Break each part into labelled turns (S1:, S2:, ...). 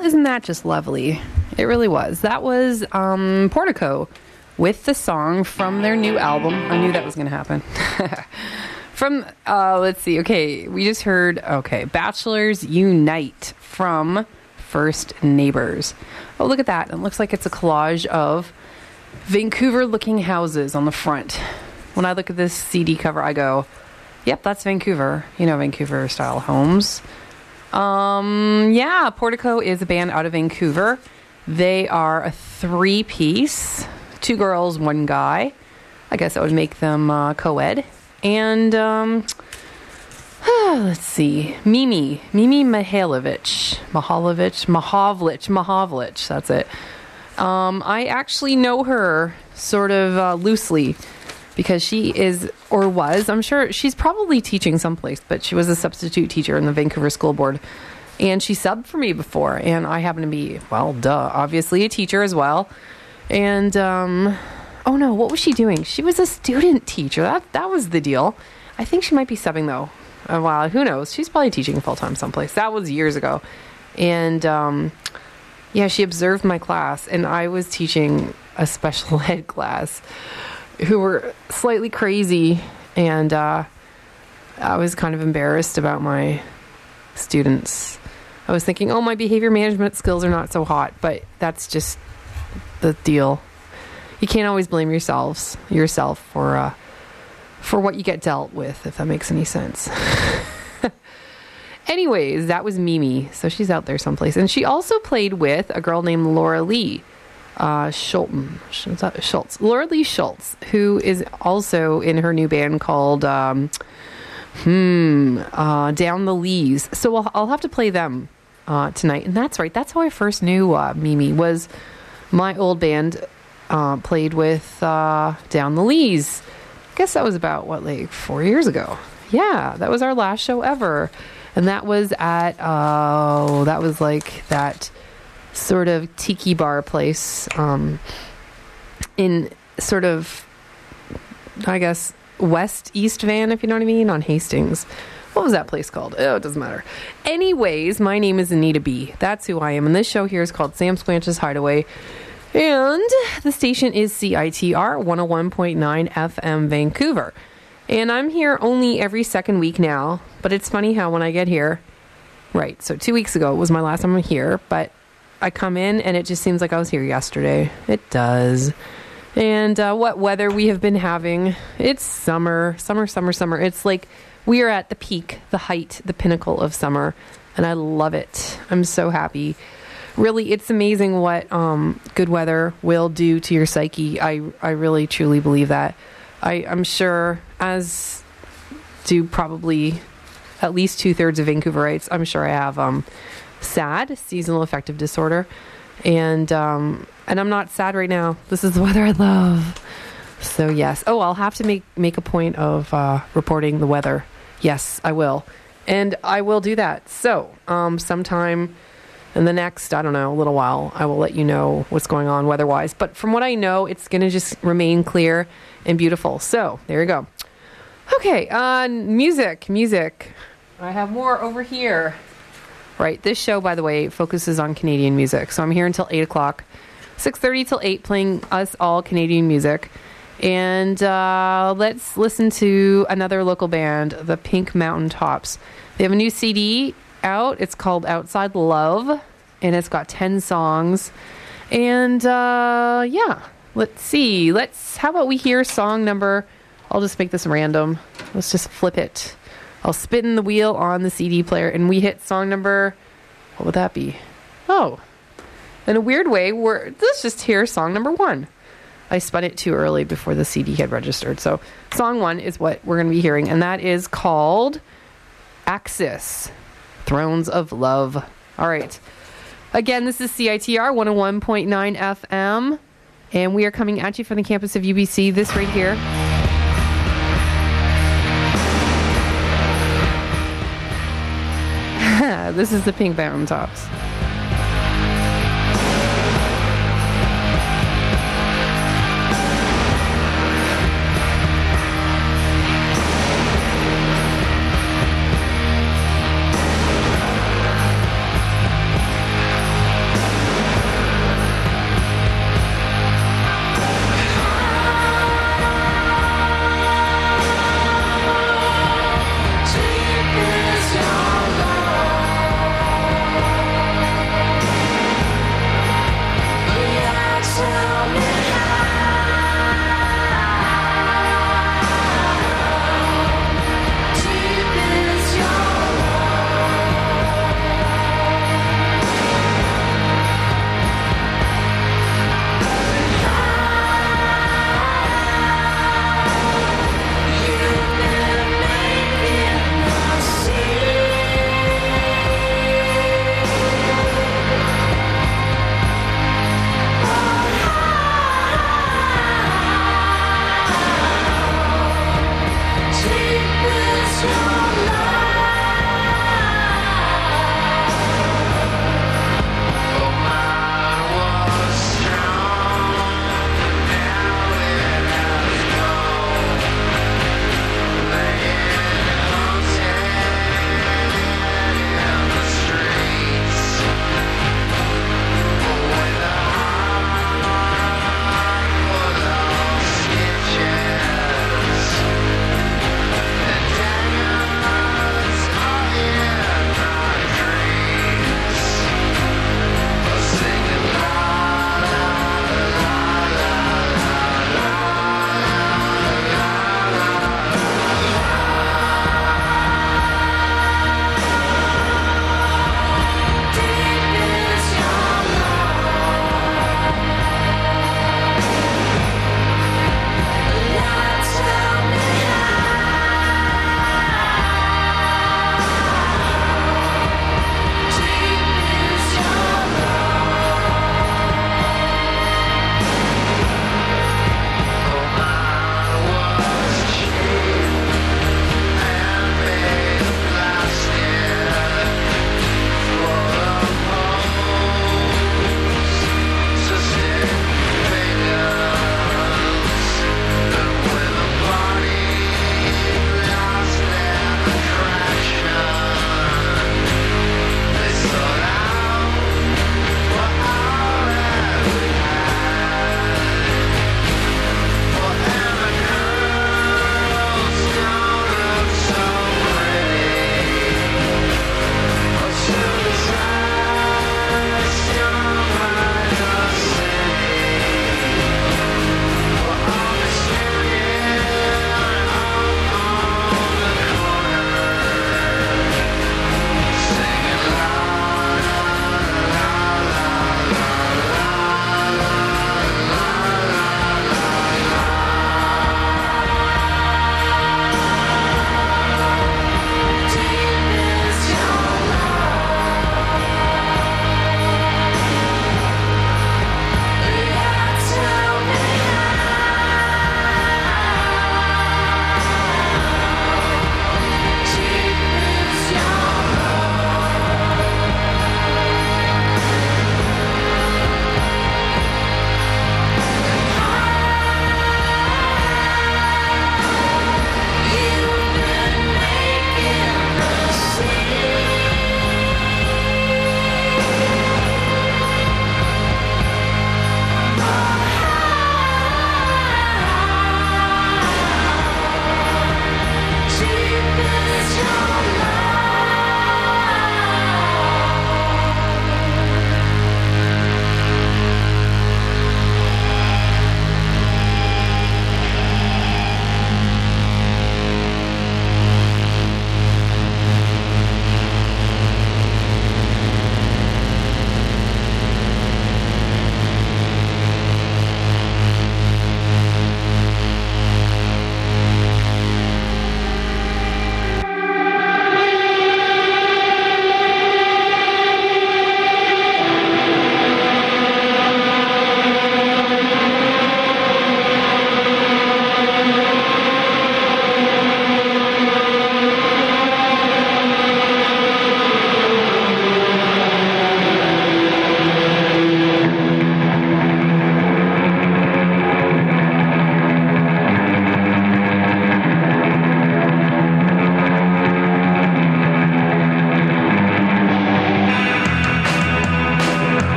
S1: isn't that just lovely? It really was. That was Portico with the song from their new album. I knew that was going to happen. From, let's see. Okay, we just heard, Bachelors Unite from First Neighbors. Oh, look at that. It looks like it's a collage of Vancouver-looking houses on the front. When I look at this CD cover, I go, yep, that's Vancouver. You know, Vancouver-style homes. Portico is a band out of Vancouver. They are a 3-piece, 2 girls, 1 guy. I guess that would make them co-ed. And let's see, Mimi Mahavlich. That's it. I actually know her sort of loosely because she is, or was, I'm sure she's probably teaching someplace, but she was a substitute teacher in the Vancouver School Board. And she subbed for me before, and I happen to be, obviously a teacher as well. And, what was she doing? She was a student teacher. That was the deal. I think she might be subbing, though. Who knows? She's probably teaching full-time someplace. That was years ago. And, she observed my class, and I was teaching a special ed class who were slightly crazy, and I was kind of embarrassed about my students. I was thinking, my behavior management skills are not so hot, but that's just the deal. You can't always blame yourself for what you get dealt with, if that makes any sense. Anyways, that was Mimi. So she's out there someplace. And she also played with a girl named Laura Lee Schultz. Laura Lee Schultz, who is also in her new band called Down the Lees. So I'll have to play them tonight. And that's right. That's how I first knew Mimi, was my old band played with Down the Lees. I guess that was about, 4 years ago. Yeah, that was our last show ever. And that was at, that was like that sort of tiki bar place in sort of, I guess, West East Van, if you know what I mean, on Hastings. What was that place called? Oh, it doesn't matter. Anyways, my name is Anita B. That's who I am. And this show here is called Sam Squanch's Hideaway. And the station is CITR 101.9 FM Vancouver. And I'm here only every second week now. But it's funny how when I get here, right, so 2 weeks ago was my last time here, but I come in and it just seems like I was here yesterday. It does. And what weather we have been having. It's summer. It's like we are at the peak, the height, the pinnacle of summer. And I love it. I'm so happy. Really, it's amazing what good weather will do to your psyche. I really, truly believe that. I'm sure, as do probably at least 2/3 of Vancouverites, I'm sure I have SAD, seasonal affective disorder. And I'm not sad right now. This is the weather I love. So, yes. Oh, I'll have to make a point of reporting the weather. Yes, I will. And I will do that. So, sometime in the next, a little while, I will let you know what's going on weather-wise. But from what I know, it's going to just remain clear and beautiful. So, there you go. Okay, music. I have more over here. Right, this show, by the way, focuses on Canadian music. So I'm here until 8 o'clock, 6:30 till 8, playing us all Canadian music. And let's listen to another local band, the Pink Mountain Tops. They have a new CD out. It's called Outside Love, and it's got 10 songs. And let's see. How about we hear song number, I'll just make this random. Let's just flip it. I'll spin the wheel on the CD player, and we hit song number, what would that be? Oh, in a weird way, let's just hear song number 1. I spun it too early before the CD had registered. So song 1 is what we're going to be hearing, and that is called Axis, Thrones of Love. All right. Again, this is CITR 101.9 FM, and we are coming at you from the campus of UBC. This right here. This is the Pink Mountain Tops.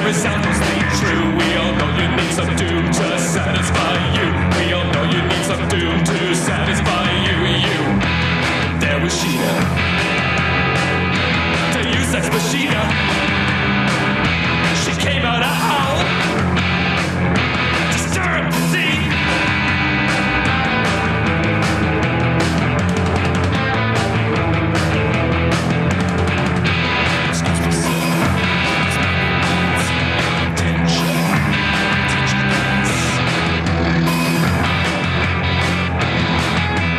S2: resoundlessly true. We all know you need some doom to satisfy you. We all know you need some doom to satisfy you. There was Sheena, to use Sex Machina. She came out a howl to stir up the sea.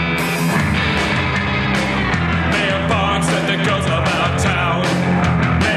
S2: Mayor Barnes said the girls about town.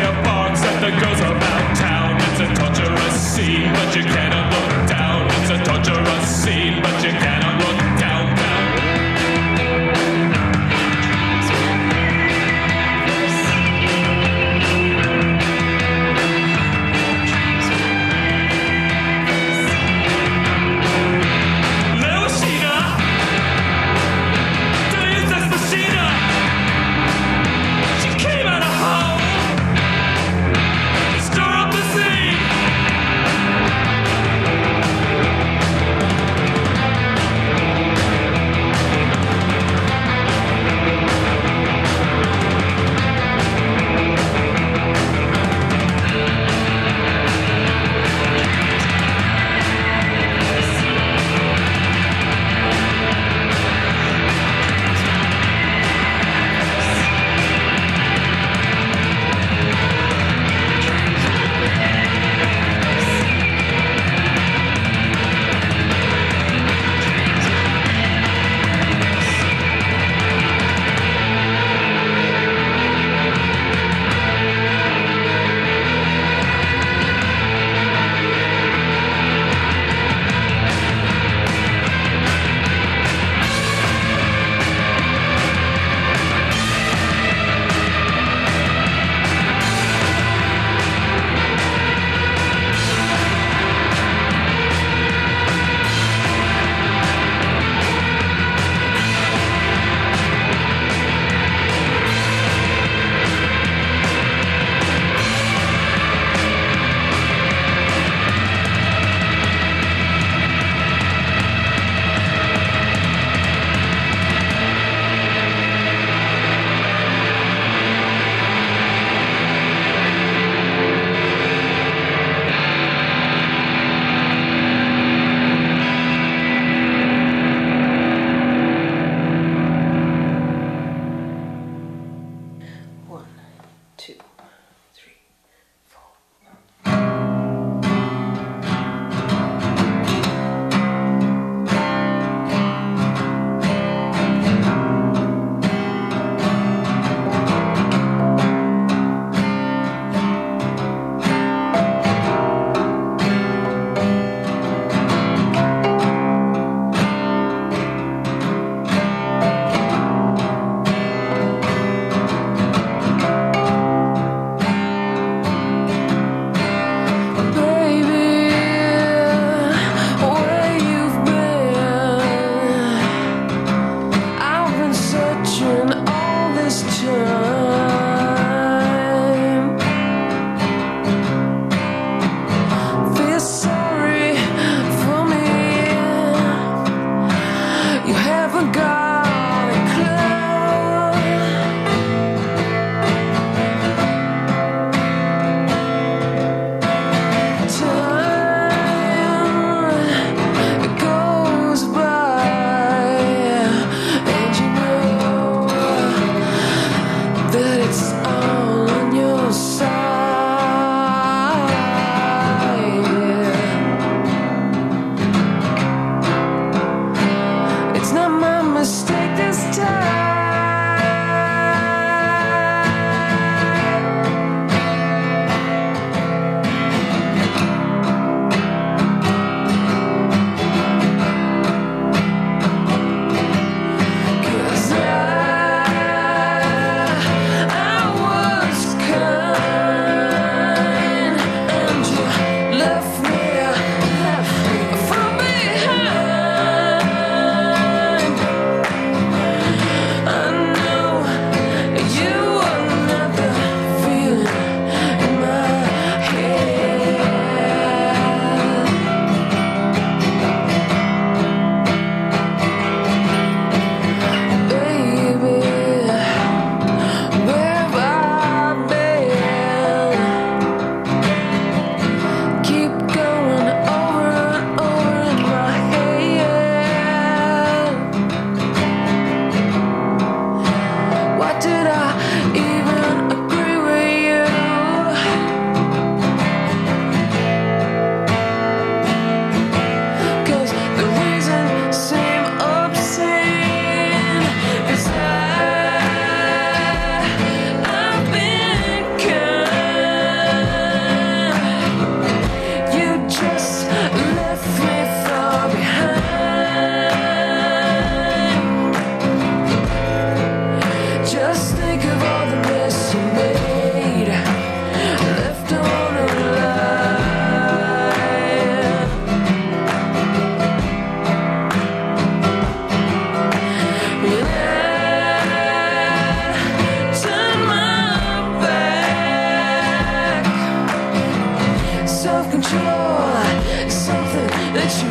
S3: self-control is something that you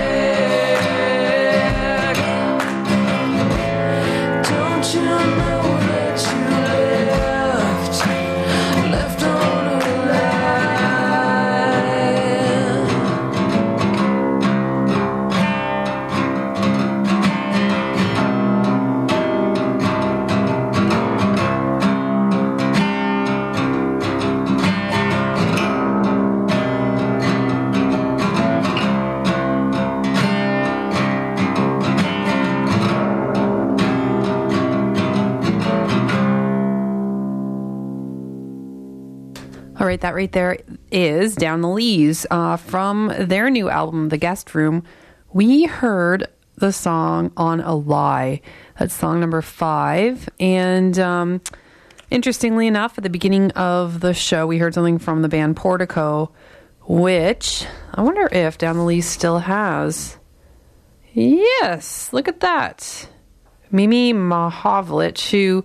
S3: lack. Don't you know that you left on a line?
S1: All right, that right there is Down the Lees from their new album, The Guest Room. We heard the song On a Lie. That's song number 5. And interestingly enough, at the beginning of the show, we heard something from the band Portico, which I wonder if Down the Lees still has. Yes, look at that. Mimi Mahovlich, who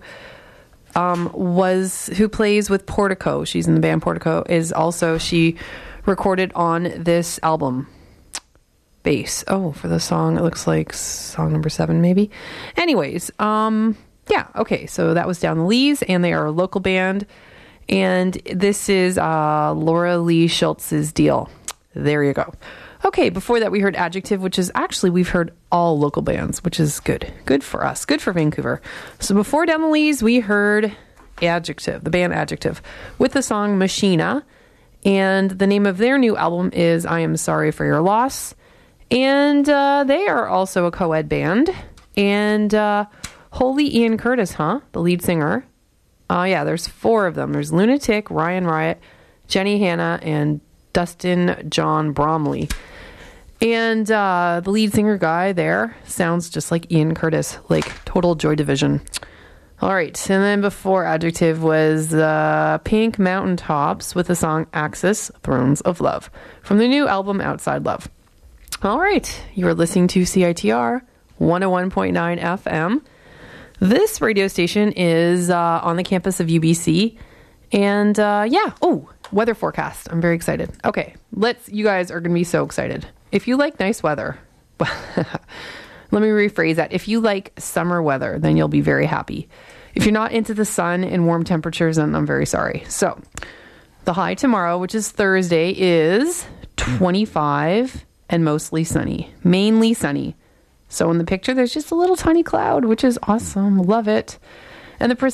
S1: plays with Portico. She's in the band Portico. She recorded on this album. Bass. Oh, for the song, it looks like song number 7, maybe. Anyways, yeah, okay. So that was Down the Lees, and they are a local band. And this is Laura Lee Schultz's Deal. There you go. Okay, before that we heard Adjective, which is actually, we've heard all local bands, which is good. Good for us. Good for Vancouver. So before Down the Lees, we heard Adjective, the band Adjective, with the song Machina. And the name of their new album is I Am Sorry for Your Loss. And they are also a co-ed band. And Holy Ian Curtis, the lead singer. Yeah, there's 4 of them. There's Lunatic, Ryan Riot, Jenny Hanna, and Dustin John Bromley. And the lead singer guy there sounds just like Ian Curtis, like total Joy Division. All right, and then before Adjective was Pink Mountaintops with the song Axis, Thrones of Love, from the new album Outside Love. All right, you are listening to CITR 101.9 FM. This radio station is on the campus of UBC. And weather forecast. I'm very excited. Okay, you guys are going to be so excited. If you like nice weather, let me rephrase that. If you like summer weather, then you'll be very happy. If you're not into the sun and warm temperatures, then I'm very sorry. So the high tomorrow, which is Thursday, is 25 and mostly sunny, mainly sunny. So in the picture, there's just a little tiny cloud, which is awesome. Love it. And the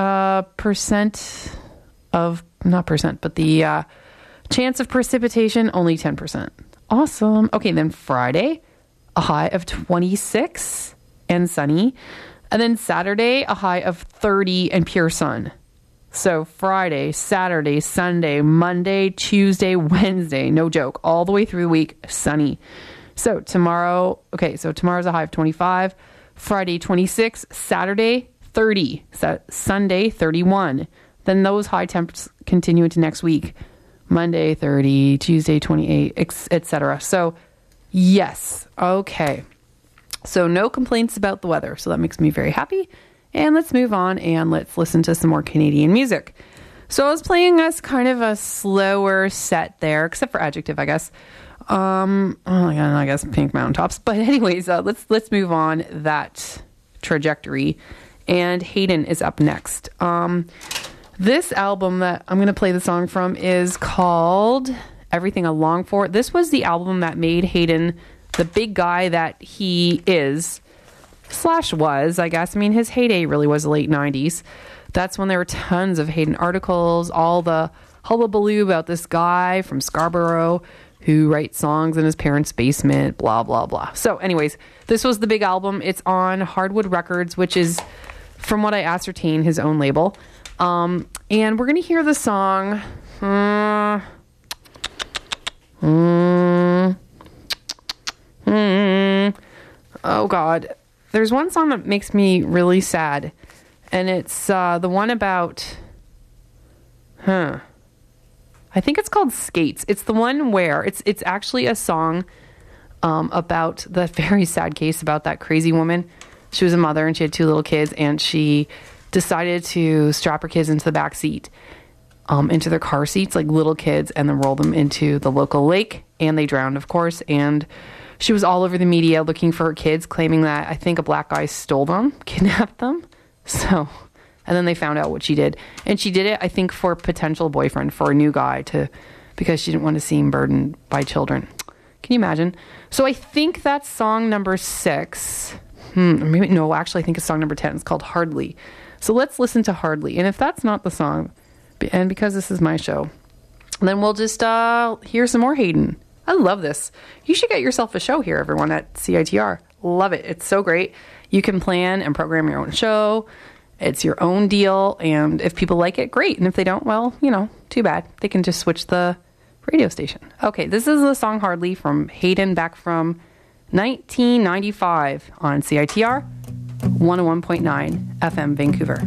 S1: the chance of precipitation, only 10%. Awesome. Okay, then Friday, a high of 26 and sunny. And then Saturday, a high of 30 and pure sun. So Friday, Saturday, Sunday, Monday, Tuesday, Wednesday, no joke, all the way through the week, sunny. So tomorrow's a high of 25, Friday 26, Saturday 30, Sunday 31. Then those high temps continue into next week. Monday 30, Tuesday 28, etc. So yes, okay. So no complaints about the weather. So that makes me very happy. And let's move on and let's listen to some more Canadian music. So I was playing us kind of a slower set there, except for Adjective, I guess. I guess Pink Mountaintops. But anyways, let's move on that trajectory. And Hayden is up next. This album that I'm going to play the song from is called Everything I Long For. This was the album that made Hayden the big guy that he is, /was, I guess. I mean, his heyday really was the late 90s. That's when there were tons of Hayden articles, all the hullabaloo about this guy from Scarborough who writes songs in his parents' basement, blah, blah, blah. So anyways, this was the big album. It's on Hardwood Records, which is, from what I ascertain, his own label. And we're going to hear the song. Oh, God. There's one song that makes me really sad. And it's the one about... I think it's called Skates. It's the one where... It's actually a song about the very sad case about that crazy woman. She was a mother and she had 2 little kids. And she decided to strap her kids into the back seat into their car seats like little kids and then rolled them into the local lake, and they drowned, of course. And she was all over the media looking for her kids, claiming that I think a black guy stole them, kidnapped them. So, and then they found out what she did. And she did it, I think, for a potential boyfriend, for a new guy, because she didn't want to seem burdened by children. Can you imagine? So I think that's song number 6. Maybe, no, actually, I think it's song number 10. It's called Hardly. So let's listen to Hardly. And if that's not the song, and because this is my show, then we'll just hear some more Hayden. I love this. You should get yourself a show here, everyone, at CITR. Love it. It's so great. You can plan and program your own show. It's your own deal. And if people like it, great. And if they don't, well, too bad. They can just switch the radio station. Okay, this is the song Hardly from Hayden, back from 1995 on CITR 101.9 FM Vancouver.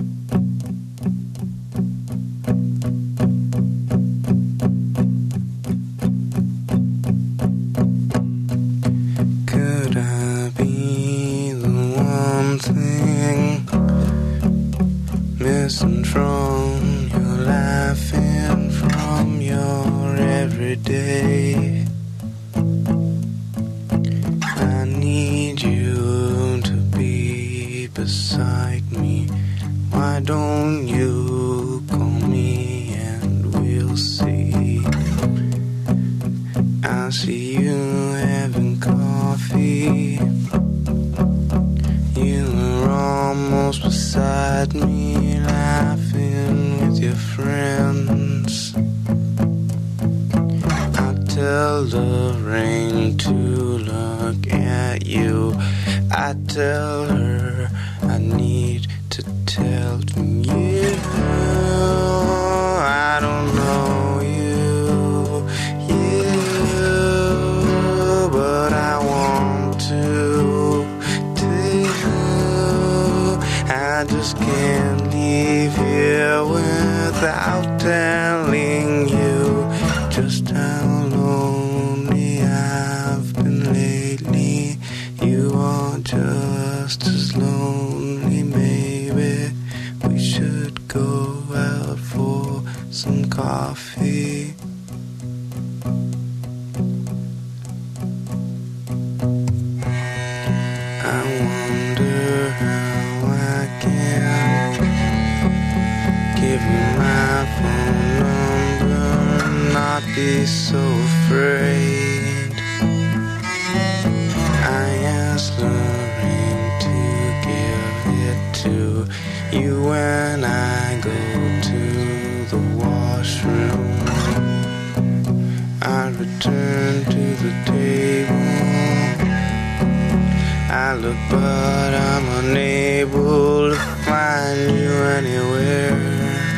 S4: Could I be the one thing missing from your life and from your everyday? I need you to be beside me. Why don't you call me and we'll see? I see you having coffee. You are almost beside me, laughing with your friends. I tell the rain to look at you. I tell her I need to tell you. I don't know you, but I want to tell. I just can't leave here without telling you just how lonely I've been lately. You are just as lonely, maybe we should go out for some coffee. I wonder how I can give you my phone number and not be so afraid. I asked Lorraine to give it to you when I go to the washroom. I return to the table. I look, but I'm unable to find you anywhere.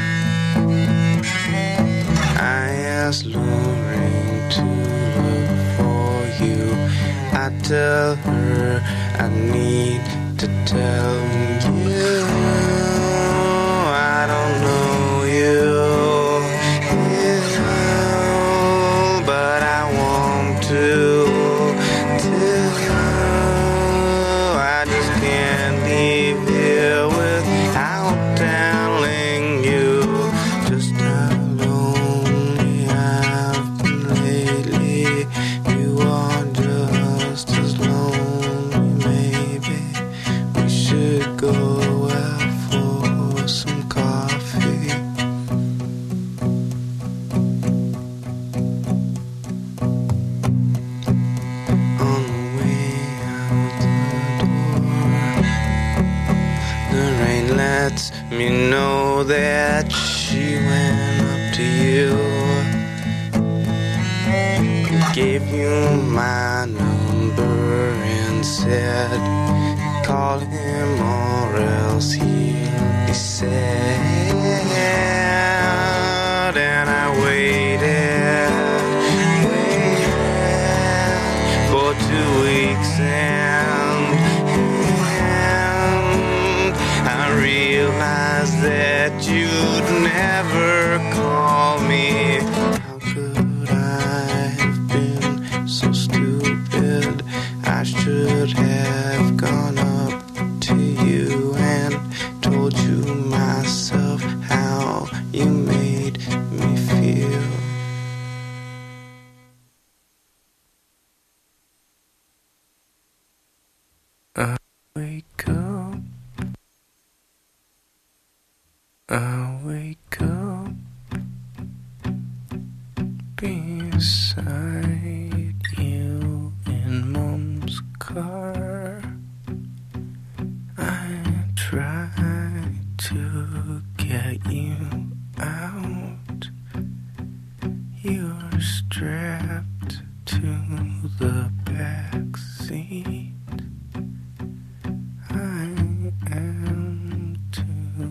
S4: I asked Lorraine to look for you. I tell her I need to tell you. I don't know you, but I want to tell. I just can't leave here without telling you just how lonely I've been lately. You are just as lonely, maybe we should go out for some coffee. On the way out the door, the rain lets me know that she went up to you. Gave you my number and said, call him or else he'll be sad. And I waited for 2 weeks and I realized that you'd never call me. How could I have been so stupid? I should have gone up to you and told you myself. beside you in Mom's car. I tried to get you out. You're strapped to the back seat. I am too.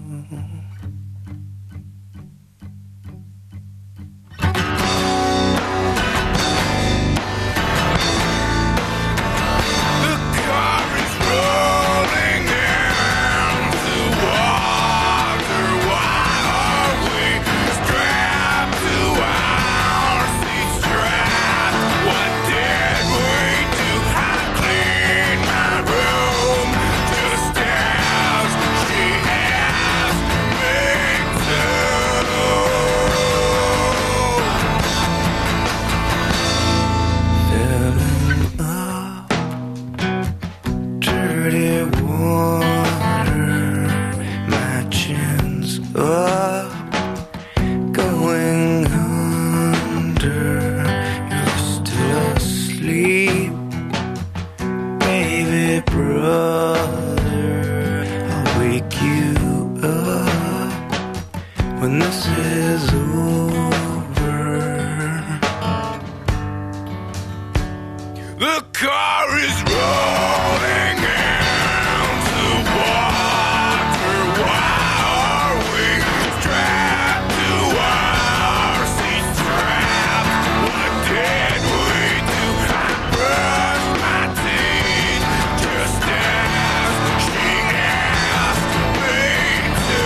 S4: When this is over, the car is rolling into water. Why are we strapped to our seats? Trapped. What did we do? I brushed my teeth just as she asked me to.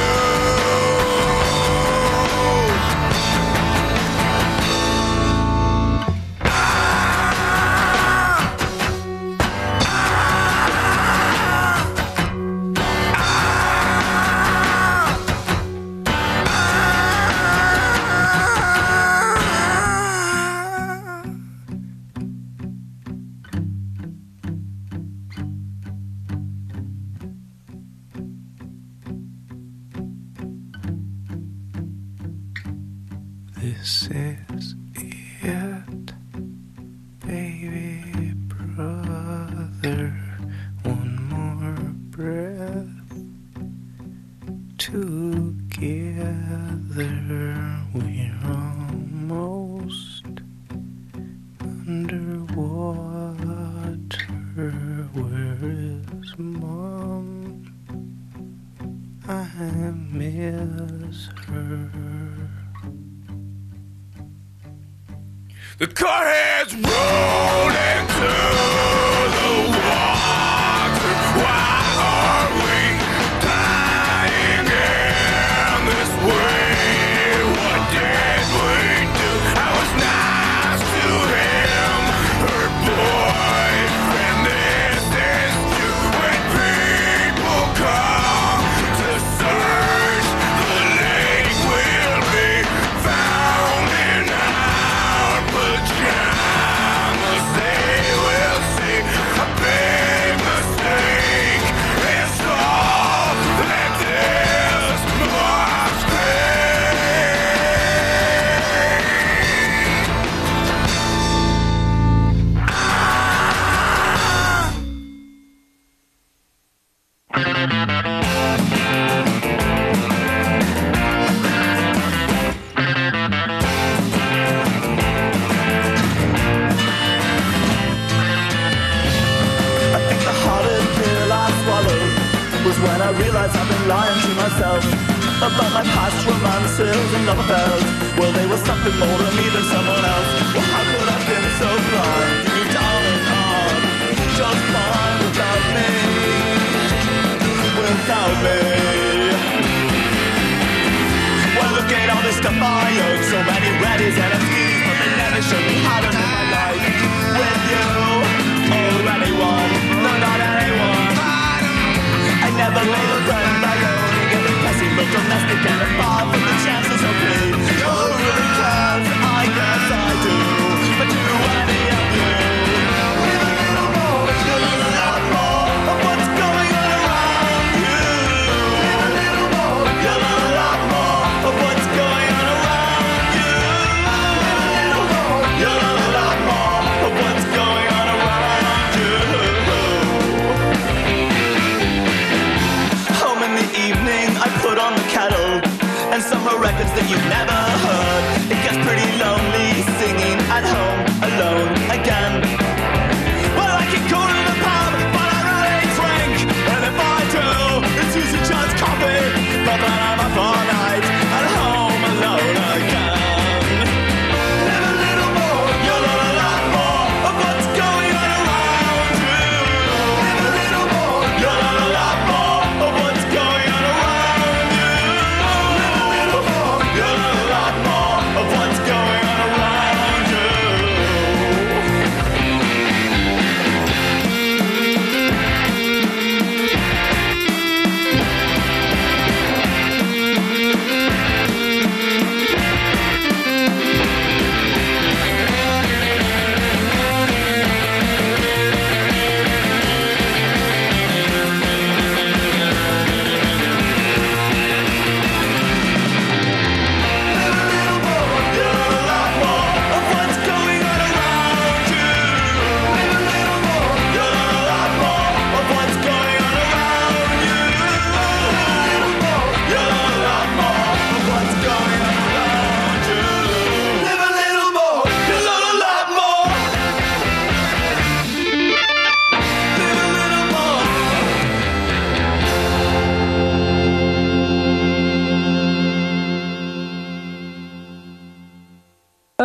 S4: This is it, baby brother. One more breath. Together we're almost underwater. Where is Mom? I miss her. The car has rolled into the water. Why are we dying in this way? What did we do? I was nice to him, her boyfriend. This is true. When people come to search, the lake will be found in our pajamas. They will see a big mistake. It's all that is Mark's
S5: I think the hardest pill I swallowed was when I realized I've been lying to myself about my past romances and love affairs. Well, they were something more to me than someone else. Well, how could I have been so blind? You darling heart, just fine without me, without me. Well, look at all this stuff I own, so many reddies and MCs, but they never showed me how to live my life with you or anyone. No, not anyone. I never made a friend I only get the pessy look domestic and a far from the chances of me. Oh, who really cares? I guess I do.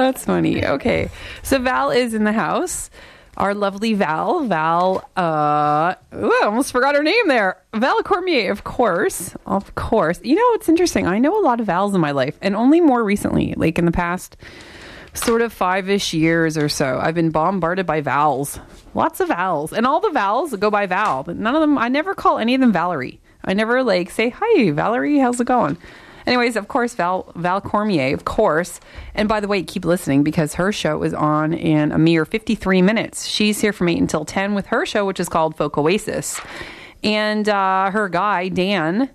S1: That's funny. Okay. So Val is in the house. Our lovely Val. I almost forgot her name there. Val Cormier, of course. Of course. You know, it's interesting. I know a lot of Vals in my life, and only more recently, like in the past sort of 5-ish years or so, I've been bombarded by Vals. Lots of Vals. And all the Vals go by Val, but none of them, I never call any of them Valerie. I never like say, hi, Valerie, how's it going? Anyways, of course, Val Cormier, of course. And by the way, keep listening because her show is on in a mere 53 minutes. She's here from 8 until 10 with her show, which is called Folk Oasis. And her guy, Dan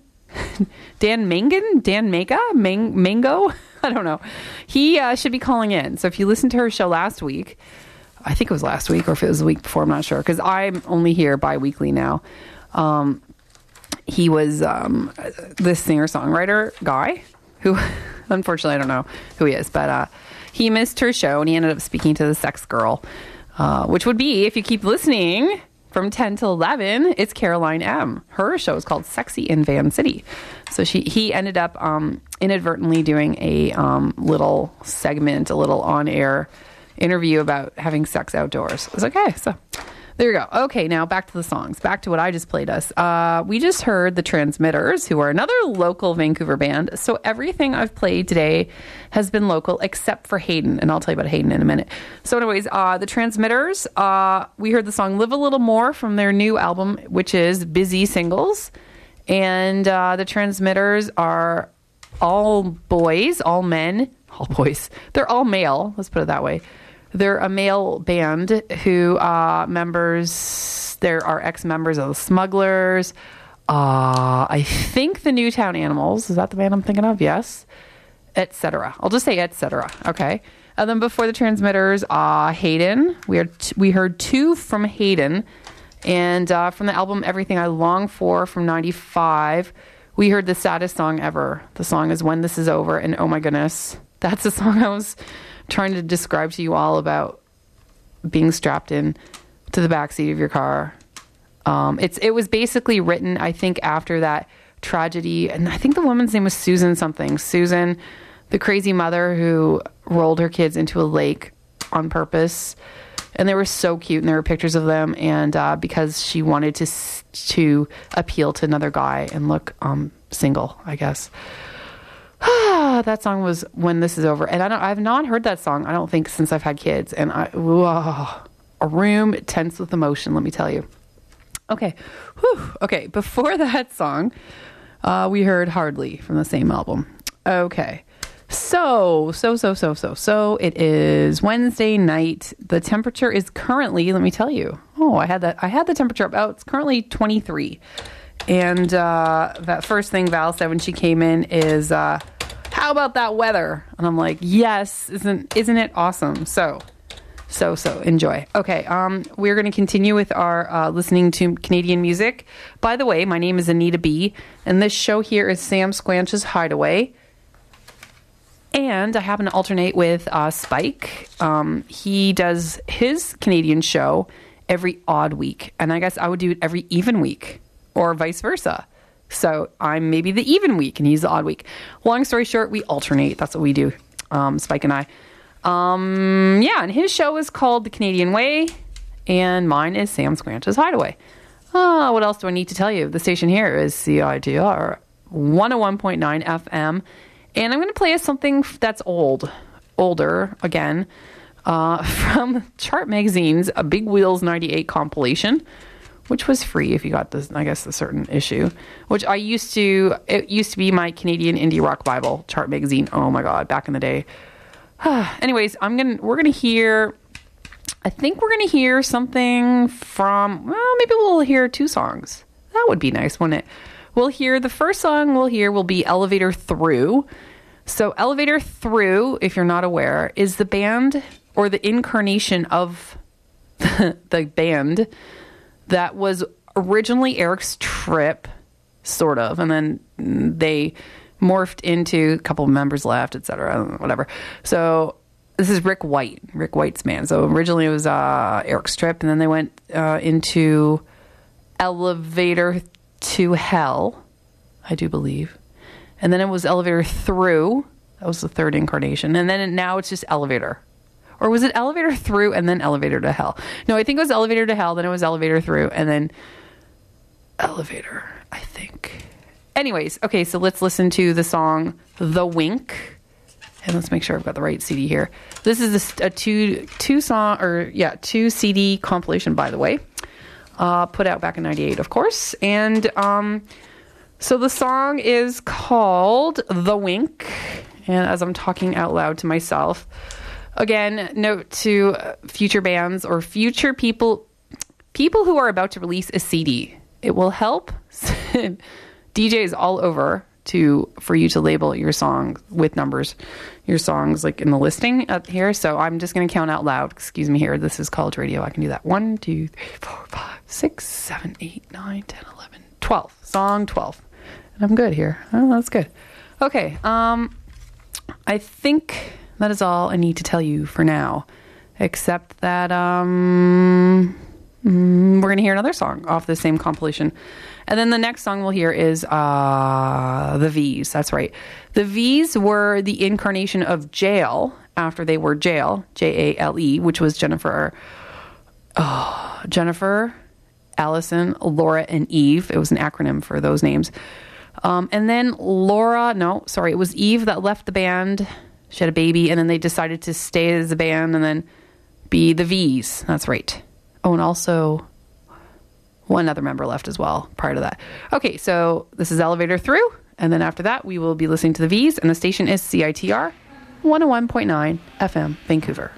S1: Mango? I don't know. He should be calling in. So if you listened to her show last week, I think it was last week or if it was the week before, I'm not sure, because I'm only here bi-weekly now. He was this singer-songwriter guy who, unfortunately, I don't know who he is, but he missed her show and he ended up speaking to the sex girl, which would be, if you keep listening, from 10 till 11, it's Caroline M. Her show is called Sexy in Van City. So he ended up inadvertently doing a little segment, a little on-air interview about having sex outdoors. It was okay, so... There you go. Okay, now back to the songs. Back to what I just played us. We just heard the Transmitters, who are another local Vancouver band. So everything I've played today has been local except for Hayden, and I'll tell you about Hayden in a minute. So anyways, the Transmitters, we heard the song Live a Little More from their new album, which is Busy Singles. And the Transmitters are all boys, all men, all boys. They're all male, let's put it that way. They're a male band who members, there are ex-members of the Smugglers. I think the Newtown Animals. Is that the band I'm thinking of? Yes. Etc. I'll just say etc. Okay. And then before the Transmitters, Hayden. We heard two from Hayden. And from the album Everything I Long For from 95, we heard the saddest song ever. The song is When This Is Over. And oh my goodness, that's the song I was trying to describe to you all about being strapped in to the backseat of your car. It was basically written, I think, after that tragedy, and I think the woman's name was Susan something. Susan, the crazy mother who rolled her kids into a lake on purpose, and they were so cute, and there were pictures of them, and because she wanted to appeal to another guy and look single, I guess. That song was When This Is Over, and I've not heard that song, I don't think, since I've had kids, and a room tense with emotion, let me tell you. Okay. Whew. Okay, before that song, we heard Hardly from the same album. Okay. So it is Wednesday night. The temperature is currently, let me tell you. Oh, I had the temperature up. Oh, it's currently 23. And that first thing Val said when she came in is, how about that weather? And I'm like, yes, isn't it awesome? So enjoy. Okay, we're going to continue with our listening to Canadian music. By the way, my name is Anita B, and this show here is Sam Squanch's Hideaway. And I happen to alternate with Spike. He does his Canadian show every odd week, and I guess I would do it every even week, or vice versa. So I'm maybe the even week, and he's the odd week. Long story short, we alternate. That's what we do, Spike and I. And his show is called The Canadian Way, and mine is Sam Squanch's Hideaway. What else do I need to tell you? The station here is CITR 101.9 FM, and I'm going to play us something that's older again, from Chart Magazine's A Big Wheels 98 compilation, which was free if you got this, I guess, the certain issue, which it used to be my Canadian Indie Rock Bible, Chart Magazine. Oh my God, back in the day. Anyways, I think we're going to hear something from, well, maybe we'll hear two songs. That would be nice, wouldn't it? The first song we'll hear will be Elevator Through. So Elevator Through, if you're not aware, is the band or the incarnation of the band that was originally Eric's Trip, sort of, and then they morphed into a couple of members left, etc., whatever. So this is Rick White's band. So originally it was Eric's Trip, and then they went into Elevator to Hell, I do believe. And then it was Elevator Through. That was the third incarnation. And then now it's just Elevator. Or was it Elevator Through and then Elevator to Hell? No, I think it was Elevator to Hell, then it was Elevator Through, and then Elevator, I think. Anyways, okay, so let's listen to the song The Wink. And let's make sure I've got the right CD here. This is a two CD compilation, by the way. Put out back in 98, of course. And so the song is called The Wink. And as I'm talking out loud to myself, again, note to future bands or future people who are about to release a CD. It will help DJs all over for you to label your song with numbers, your songs like in the listing up here. So I'm just going to count out loud. Excuse me here. This is college radio. I can do that. 1, 2, 3, 4, 5, 6, 7, 8, 9, 10, 11, 12. Song 12. And I'm good here. Oh, that's good. Okay. I think that is all I need to tell you for now, except that we're going to hear another song off the same compilation. And then the next song we'll hear is The V's. That's right. The V's were the incarnation of Jail after they were Jail, Jale, which was Jennifer, Allison, Laura, and Eve. It was an acronym for those names. And then it was Eve that left the band. She had a baby, and then they decided to stay as a band and then be the V's. That's right. Oh, and also one other member left as well prior to that. Okay, so this is Elevator Through, and then after that, we will be listening to the V's, and the station is CITR 101.9 FM, Vancouver.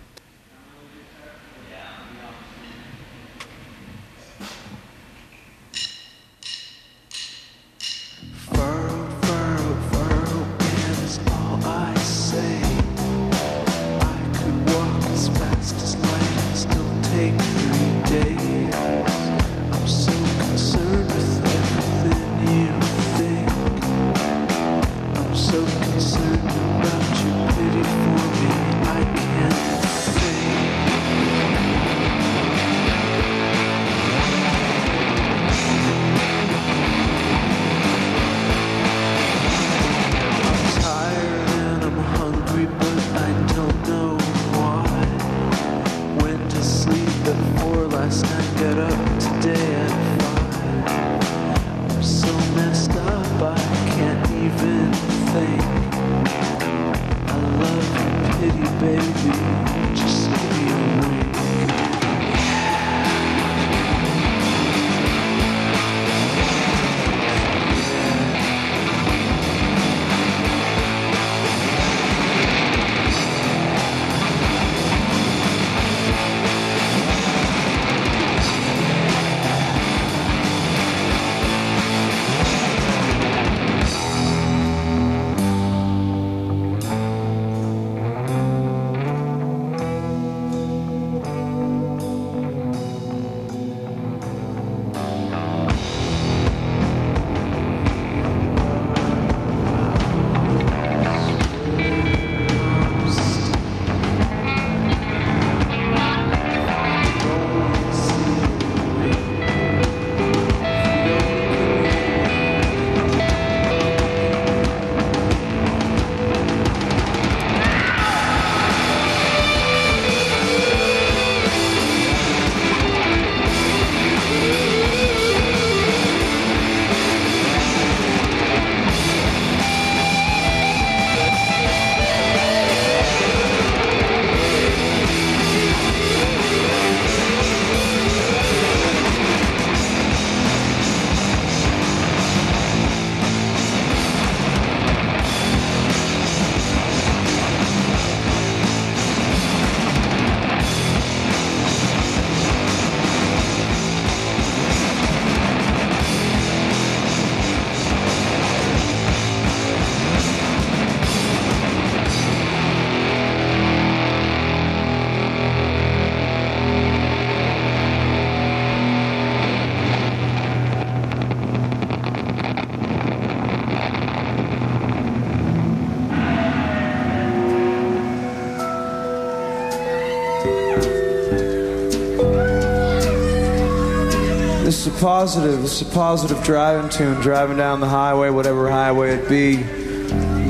S6: It's a positive driving tune, driving down the highway, whatever highway it be.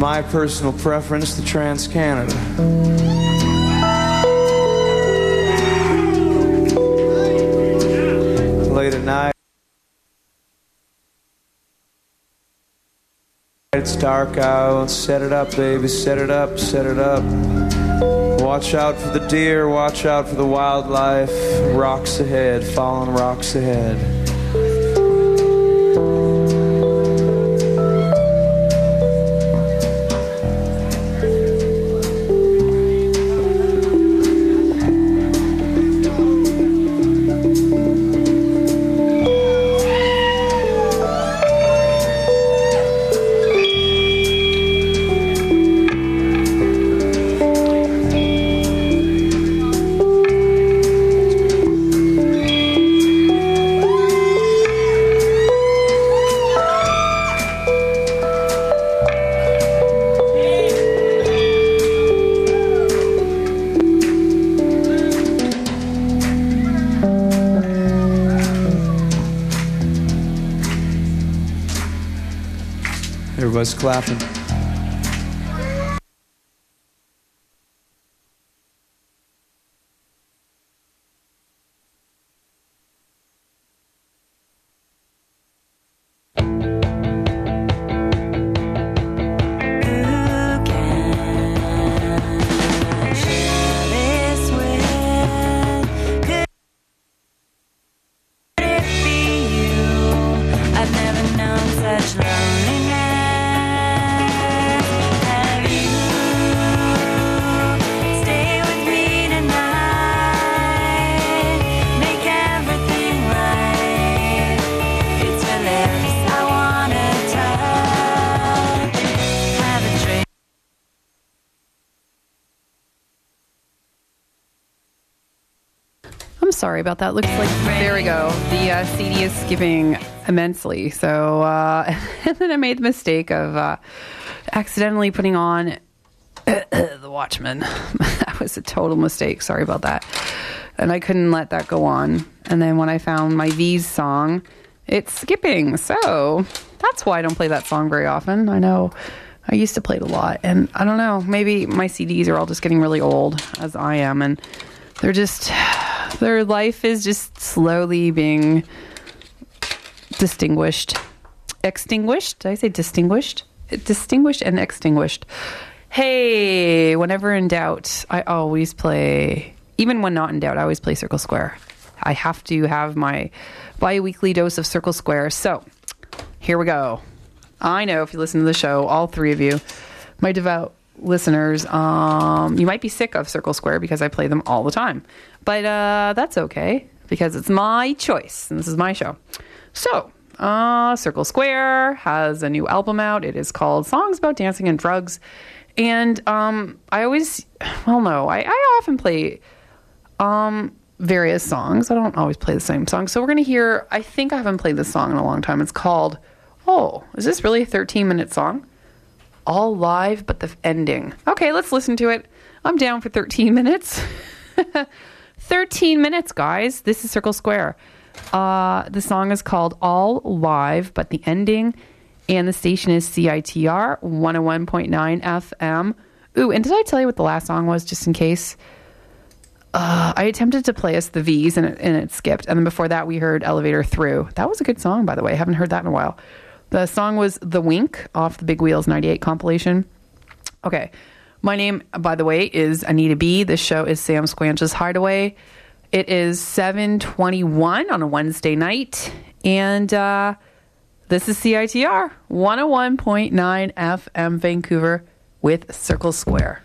S4: my personal preference, the Trans-Canada. Late at night, it's dark out. Set it up, baby, set it up, set it up. Watch out for the deer, watch out for the wildlife. Rocks ahead, fallen rocks ahead. Everybody's clapping.
S1: Sorry about that. Looks like, there we go. The CD is skipping immensely. So, and then I made the mistake of accidentally putting on The Watchmen. That was a total mistake. Sorry about that. And I couldn't let that go on. And then when I found my V's song, it's skipping. So that's why I don't play that song very often. I know I used to play it a lot. And I don't know, maybe my CDs are all just getting really old, as I am. And they're just... their life is just slowly being extinguished. Did I say distinguished? Distinguished and extinguished. Hey, whenever in doubt, I always play, even when not in doubt, I always play Circle Square. I have to have my bi-weekly dose of Circle Square. So, here we go. I know if you listen to the show, all three of you, my devout listeners, you might be sick of Circle Square because I play them all the time. But that's okay, because it's my choice, and this is my show. So, Circle Square has a new album out. It is called Songs About Dancing and Drugs. And I often play various songs. I don't always play the same song. So we're going to hear, I think I haven't played this song in a long time. It's called, is this really a 13-minute song? All live, but the ending. Okay, let's listen to it. I'm down for 13 minutes. 13 minutes, guys. This is Circle Square. The song is called All Live, but the ending, and the station is CITR 101.9 FM. Ooh, and did I tell you what the last song was, just in case? I attempted to play us the V's, and it skipped. And then before that, we heard Elevator Through. That was a good song, by the way. I haven't heard that in a while. The song was The Wink off the Big Wheels 98 compilation. Okay. My name, by the way, is Anita B. This show is Sam Squanch's Hideaway. It is 7:21 on a Wednesday night. And this is CITR 101.9 FM Vancouver with Circle Square.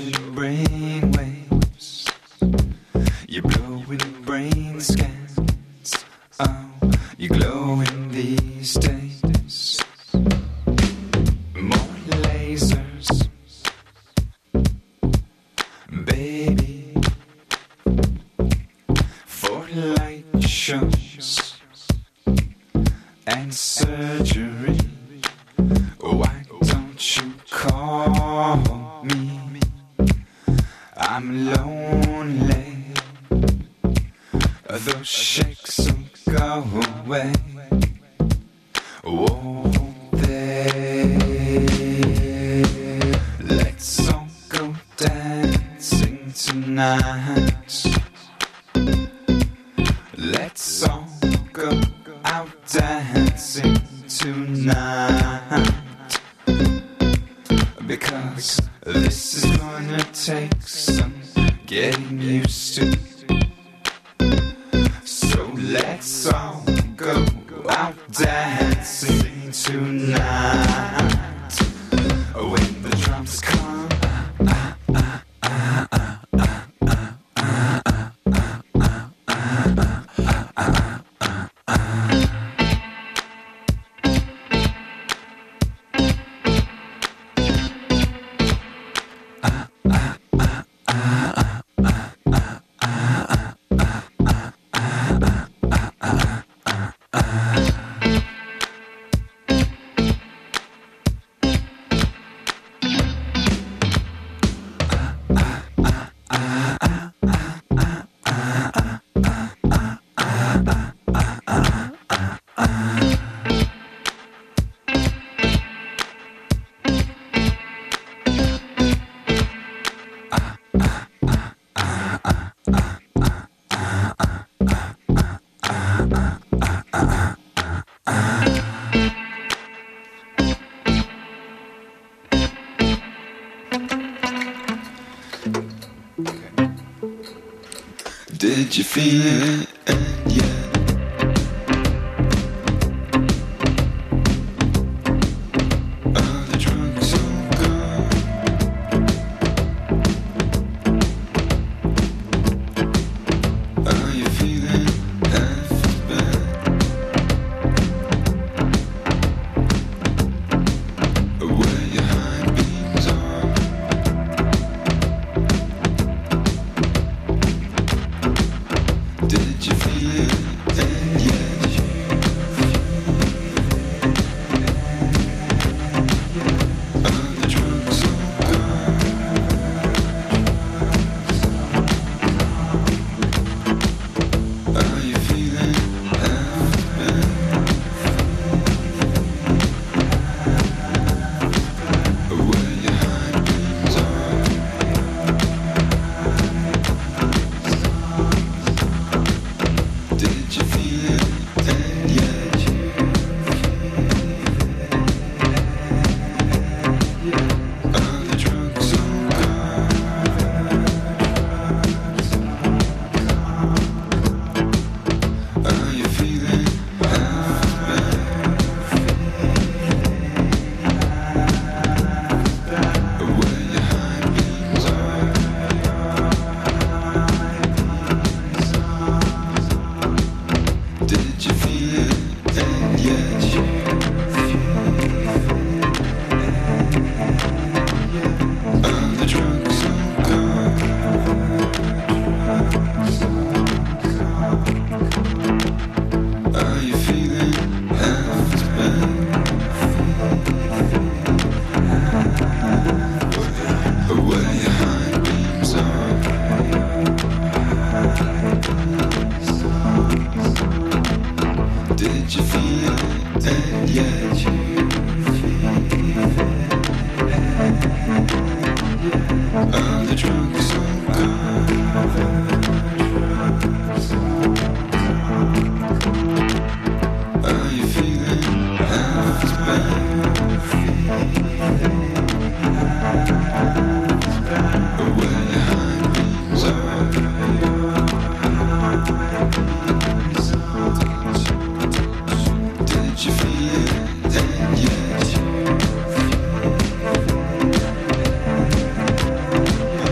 S4: showing brain waves. You're blowing brain scans. Oh, you're glowing these days. More lasers, baby, for light shows and surgery. Why don't you call me? I'm lonely. Those shakes will go away, won't they? Let's all go dancing tonight. Let's all go out dancing tonight. Because this is gonna take some getting used to. So let's all go out dancing tonight. When the drums come, did you feel it? And yeah. Are the drugs all gone? Are you feeling half as bad? Where your high beams are? Did you feel it? And yet are the drugs all gone? Are you feeling half bad? Where your high beams are? Did you feel it? And yet are the drugs all gone? Are you feeling half bad? Where your high beams are? Did you feel it? And yet are the drugs all gone? Are you feeling half as bad? Where your high beams are? Did you feel it? And yet are the drugs all gone? Are you feeling half as bad? Where your high beams are? Did you feel it? And yet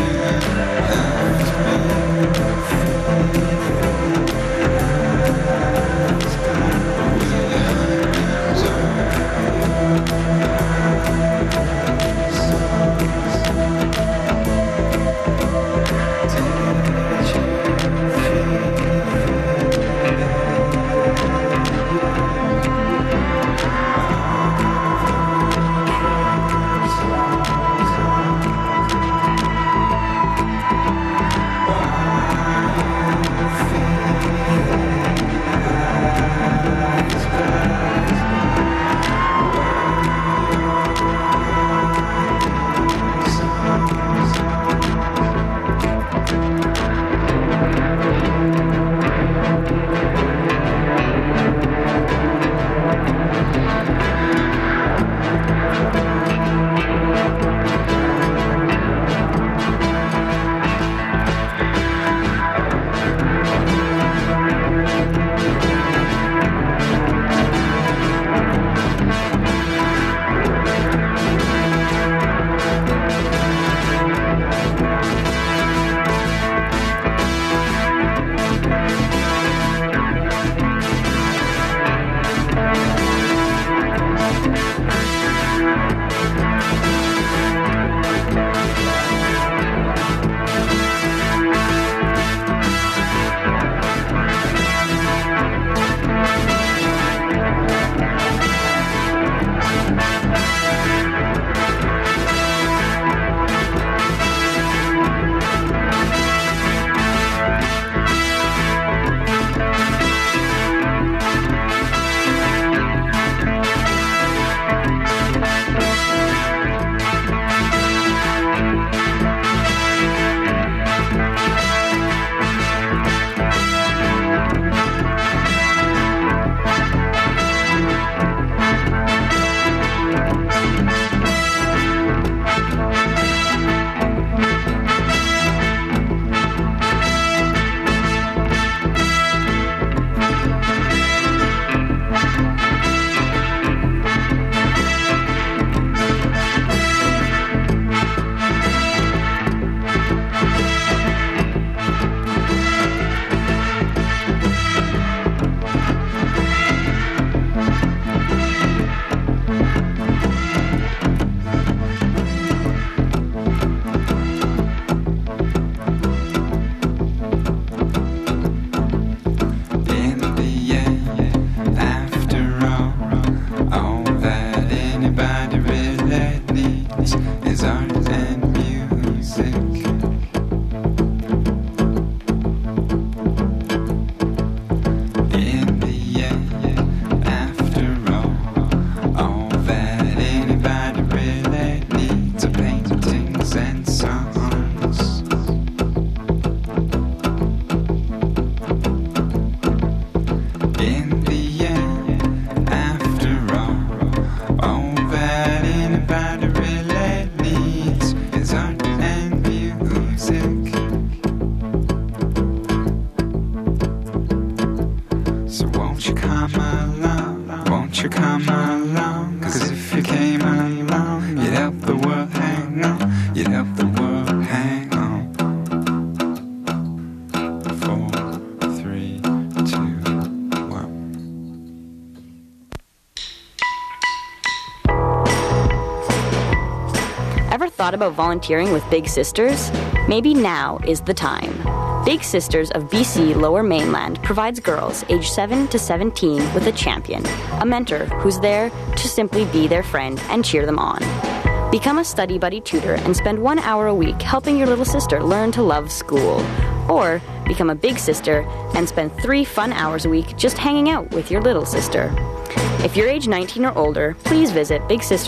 S6: thought about volunteering with Big Sisters? Maybe now is the time. Big Sisters of BC Lower Mainland provides girls aged 7 to 17 with a champion, a mentor who's there to simply be their friend and cheer them on. Become a study buddy tutor and spend 1 hour a week helping your little sister learn to love school. Or become a big sister and spend 3 fun hours a week just hanging out with your little sister. If you're age 19 or older, please visit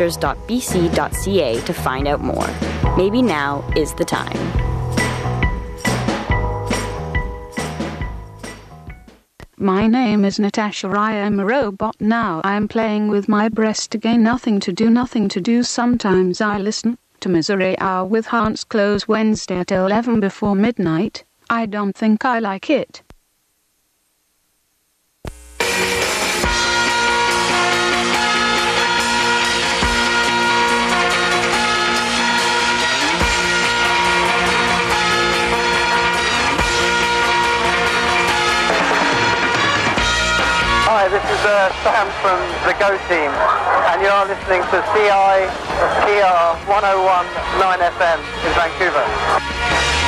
S6: bigsisters.bc.ca to find out more. Maybe now is the time.
S7: My name is Natasha. I am a robot now. I am playing with my breast again. Nothing to do. Sometimes I listen to Misery Hour with Hans Close Wednesday at 11 before midnight. I don't think I like it.
S8: Hi, this is Sam from the Go Team, and you are listening to CITR 101.9 FM in Vancouver.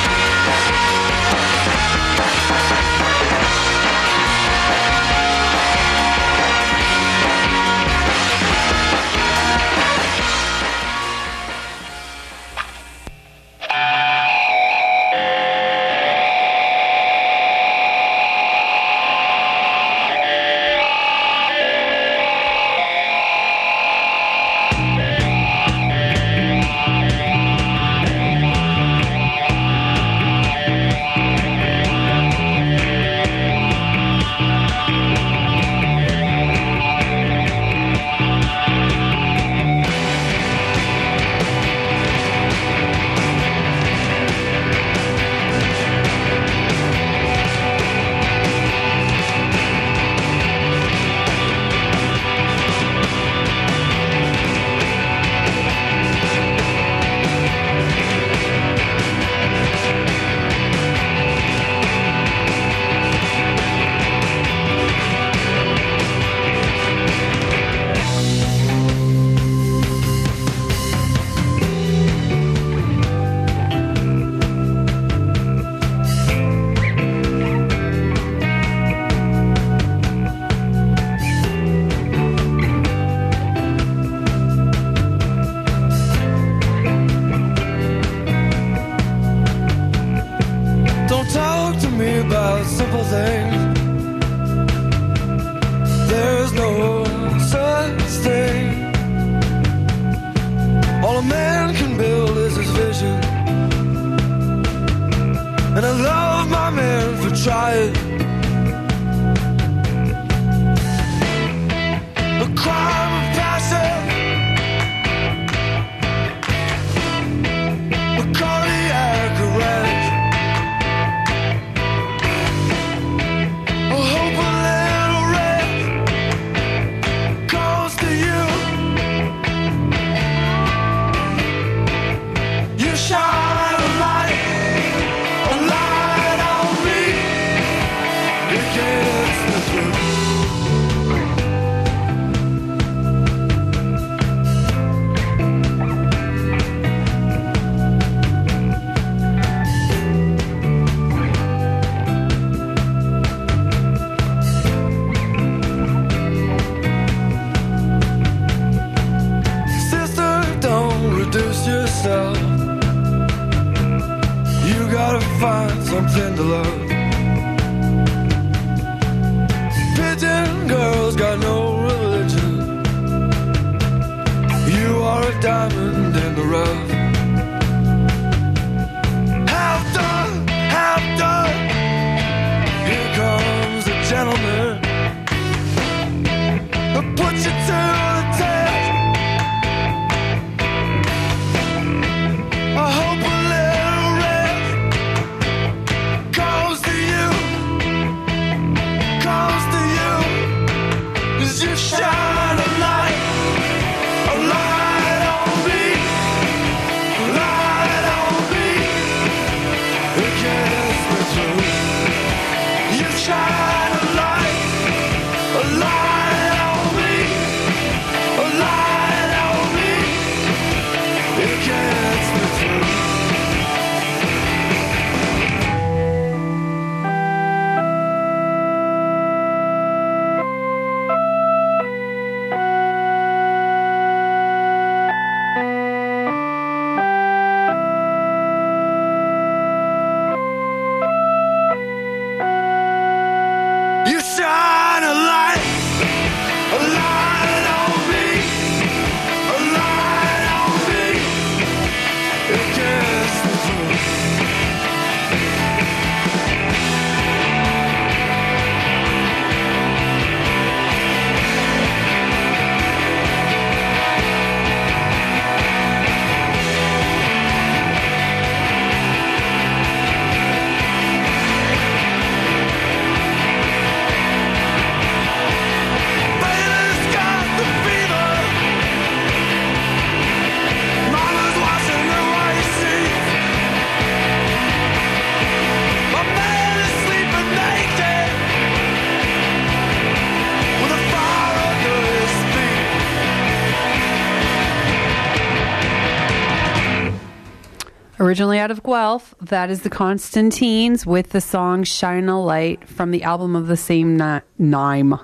S1: Originally out of Guelph, that is the Constantines with the song Shine a Light from the album of the same name.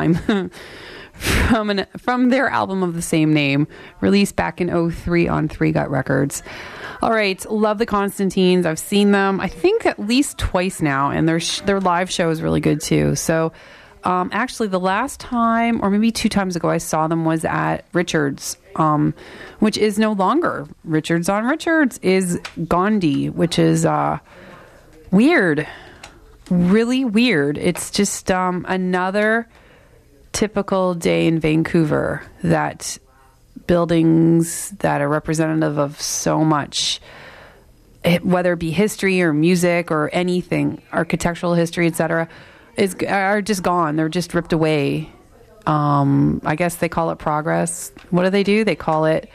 S1: From their album of the same name, released back in 2003 on Three Gut Records. All right, love the Constantines. I've seen them, I think, at least twice now, and their live show is really good too. So actually, the last time, or maybe 2 times ago, I saw them was at Richards, which is no longer Richards on Richards, is Gandhi, which is weird, really weird. It's just another typical day in Vancouver, that buildings that are representative of so much, whether it be history or music or anything, architectural history, etc., are just gone. They're just ripped away. I guess they call it progress. What do? They call it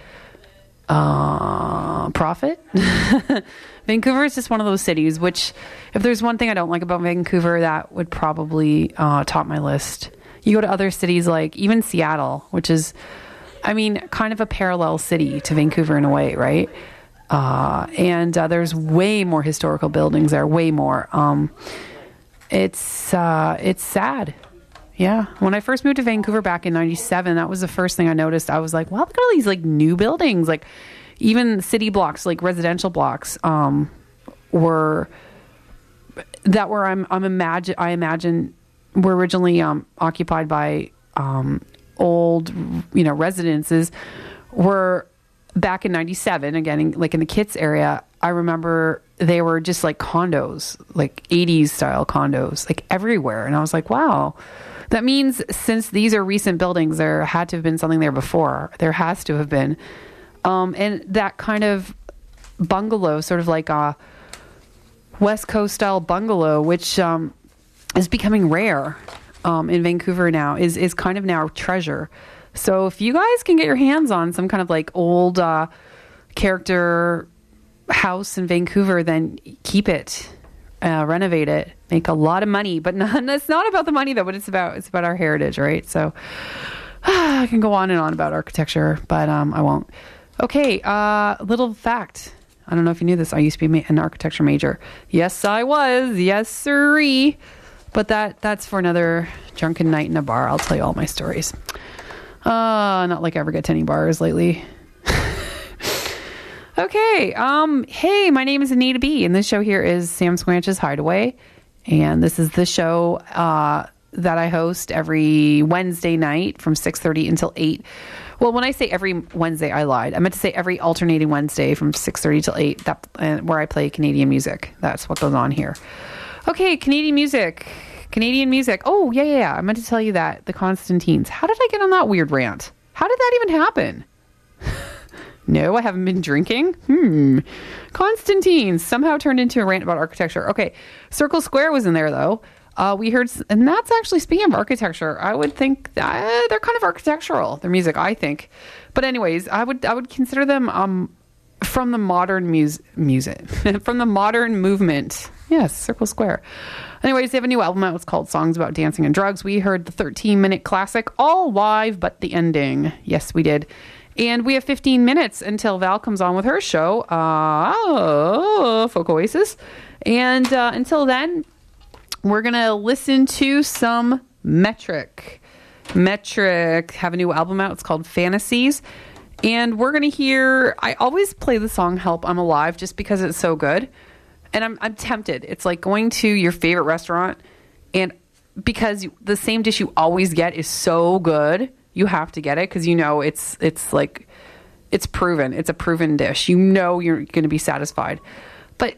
S1: profit. Vancouver is just one of those cities, which, if there's one thing I don't like about Vancouver, that would probably top my list. You go to other cities like even Seattle, which is, I mean, kind of a parallel city to Vancouver in a way, right? And there's way more historical buildings there, way more. It's sad. Yeah. When I first moved to Vancouver back in 97, that was the first thing I noticed. I was like, wow, look at all these like new buildings. Like even city blocks, like residential blocks, I imagine were originally occupied by old, residences, were back in 97, again, like in the Kits area. I remember they were just like condos, like 80s style condos, like everywhere. And I was like, wow, that means since these are recent buildings, there had to have been something there before. There has to have been. And that kind of bungalow, sort of like a West Coast style bungalow, which is becoming rare in Vancouver now, is kind of now a treasure. So if you guys can get your hands on some kind of like old character house in Vancouver, then keep it, renovate it, make a lot of money. But it's not about the money though, but it's about our heritage, right? So I can go on and on about architecture, but I won't. Okay, little fact. I don't know if you knew this. I used to be an architecture major. Yes, I was. Yes, sirree. But that's for another drunken night in a bar. I'll tell you all my stories. Not like I ever get to any bars lately. Okay. Hey, my name is Anita B, and this show here is Sam Squanch's Hideaway. And this is the show that I host every Wednesday night from 6:30 until 8. Well, when I say every Wednesday, I lied. I meant to say every alternating Wednesday from 6:30 till 8, where I play Canadian music. That's what goes on here. Okay, Canadian music. Oh, yeah. I meant to tell you that. The Constantines. How did I get on that weird rant? How did that even happen? No, I haven't been drinking. Constantines somehow turned into a rant about architecture. Okay, Circle Square was in there, though. We heard, and that's actually, speaking of architecture, I would think that they're kind of architectural, their music, I think. But anyways, I would consider them from the modern music, from the modern movement. Yes, Circle Square. Anyways, they have a new album out. It's called Songs About Dancing and Drugs. We heard the 13-minute classic, all live, but the ending. Yes, we did. And we have 15 minutes until Val comes on with her show, Folk Oasis. And until then, we're going to listen to some Metric. Metric have a new album out. It's called Fantasies. And we're going to hear, I always play the song Help I'm Alive just because it's so good. And I'm tempted. It's like going to your favorite restaurant, and because the same dish you always get is so good, you have to get it because you know it's like it's proven. It's a proven dish. You know you're going to be satisfied. But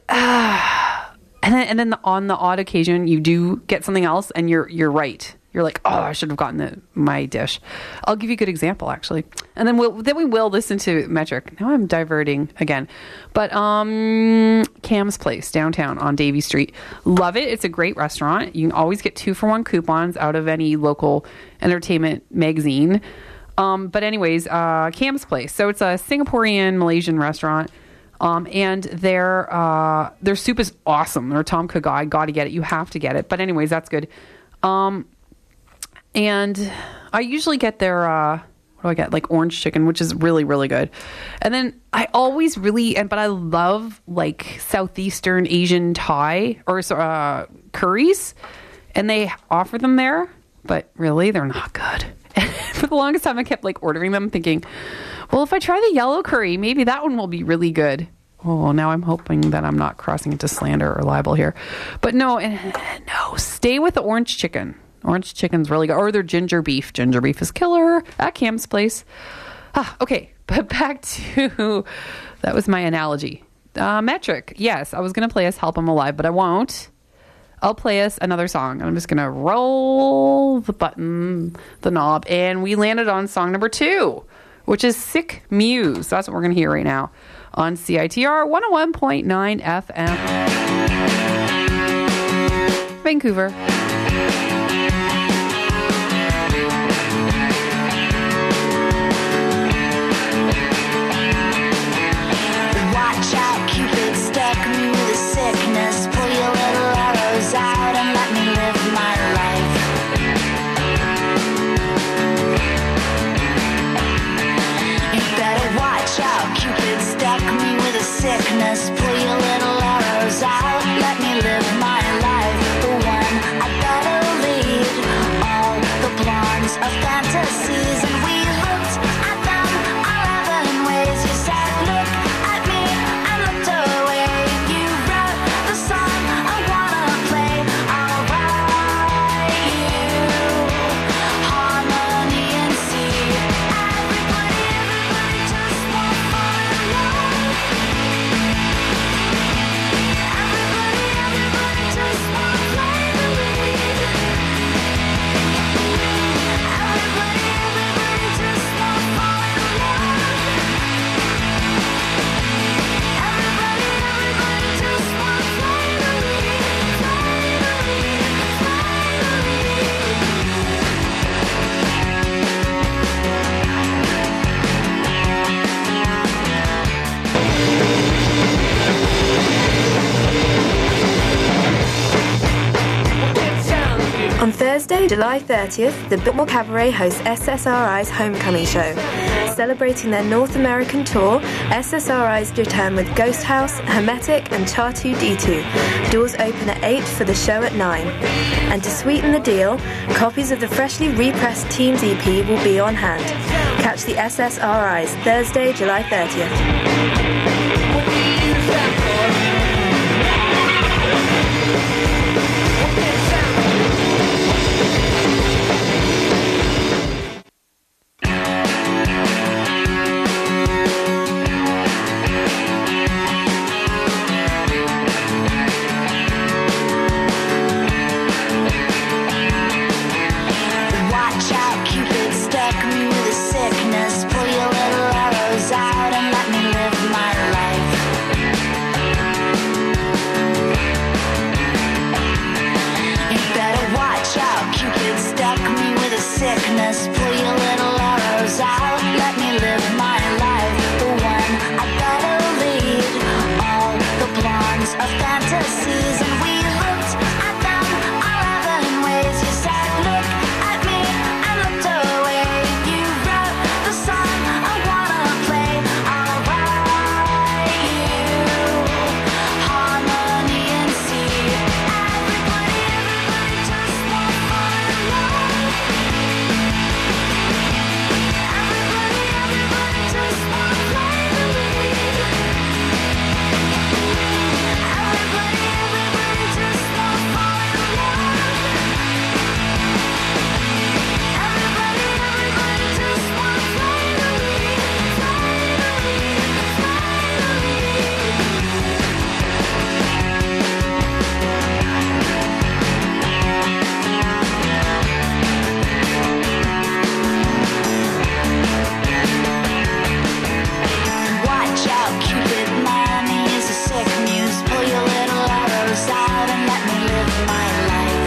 S1: and then on the odd occasion you do get something else, and you're right. You're like, oh, I should have gotten my dish. I'll give you a good example, actually. And then we will listen to Metric. Now I'm diverting again. But Cam's Place, downtown on Davie Street. Love it. It's a great restaurant. You can always get 2-for-1 coupons out of any local entertainment magazine. But anyways, Cam's Place. So it's a Singaporean Malaysian restaurant. And their soup is awesome. Their Tom Kha Gai, gotta get it. You have to get it. But anyways, that's good. And I usually get their, what What do I get? Like orange chicken, which is really, really good. And then I always but I love like Southeastern Asian Thai or curries, and they offer them there, but really they're not good. And for the longest time I kept like ordering them thinking, well, if I try the yellow curry, maybe that one will be really good. Oh, now I'm hoping that I'm not crossing into slander or libel here. But no, stay with the orange chicken. Orange chicken's really good. Or their ginger beef. Ginger beef is killer at Cam's place. Okay, but back to, that was my analogy. Metric. Yes, I was going to play us Help I'm Alive, but I won't. I'll play us another song. I'm just going to roll the knob, and we landed on song number 2, which is Sick Muse. That's what we're going to hear right now on CITR 101.9 FM. Vancouver.
S9: Watch out, Cupid stuck me with a sickness. Pull your little arrows out and let me live my life. You better watch out, Cupid stuck me with a sickness. Pull your little arrows out, let me live my life. The one I gotta lead all the blondes of fantasies, and we looked at them all 11 ways. You said, look at me, I looked away. You wrote the song I wanna play. I'll write you harmony and C. Everybody just won't fall in love. Everybody just won't play the lead. Everybody just won't fall in love. Everybody just won't play the lead. Play the lead.
S10: On Thursday, July 30th, the Biltmore Cabaret hosts SSRI's Homecoming Show. Celebrating their North American tour, SSRI's return with Ghost House, Hermetic, and Char2D2. Doors open at 8 for the show at 9. And to sweeten the deal, copies of the freshly repressed Teams EP will be on hand. Catch the SSRI's Thursday, July 30th.
S9: Watch out, Cupid stuck me with a sickness. Pull your little arrows out and let me live my life. You better watch out, Cupid stuck me with a sickness. Pull your little arrows out, let me live my life. The one I gotta lead all the blondes of fantasies, and we looked at them all 11 ways. You said, look at me, I looked away. You wrote the song I wanna play. I'll write you harmony and C. Everybody just won't fall in love. Everybody just won't play the lead. Everybody just won't fall in love. Everybody just won't play the lead. Play the lead. Watch out, Cupid, mommy is a sick muse. Pull your little arrows out and let me live my life.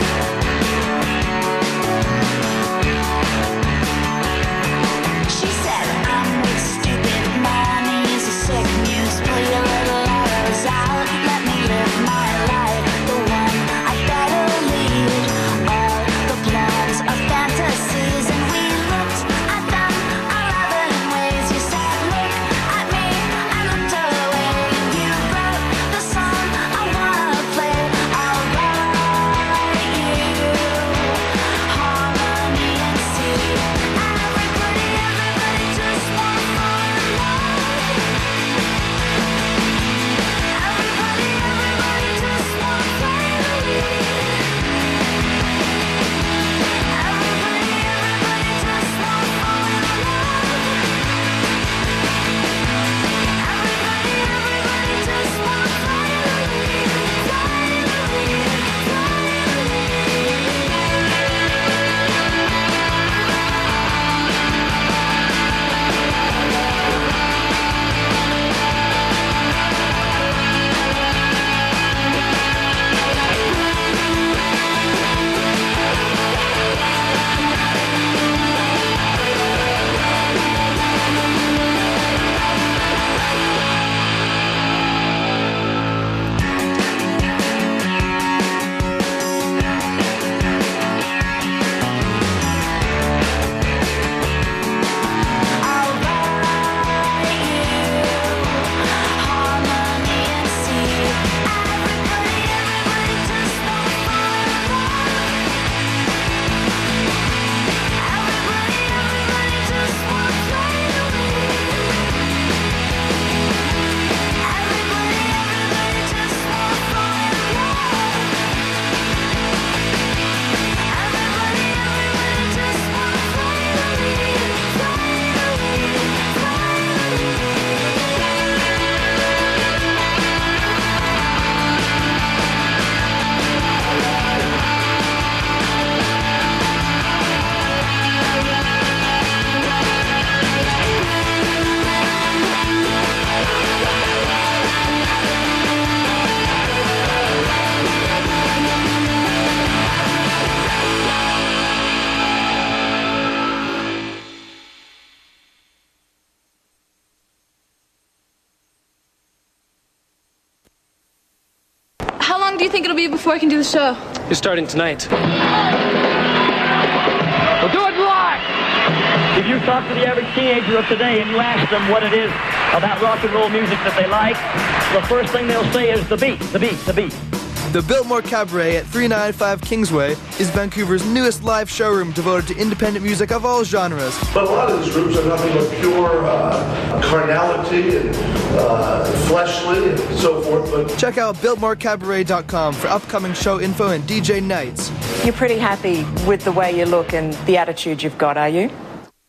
S9: She said, I'm with stupid, mommy is a sick muse. Pull your little arrows out, let me live my life. The one I better lead all the blondes of fantasies, and we looked at them all
S11: leave before I can do the show.
S12: You're starting tonight.
S13: We'll do it live! If you talk to the average teenager of today and you ask them what it is about rock and roll music that they like, the first thing they'll say is the beat, the beat, the beat.
S14: The Biltmore Cabaret at 395 Kingsway is Vancouver's newest live showroom devoted to independent music of all genres.
S15: But a lot of these groups are nothing but pure carnality and fleshly and so forth. But
S14: check out BiltmoreCabaret.com for upcoming show info and DJ nights.
S16: You're pretty happy with the way you look and the attitude you've got, are you?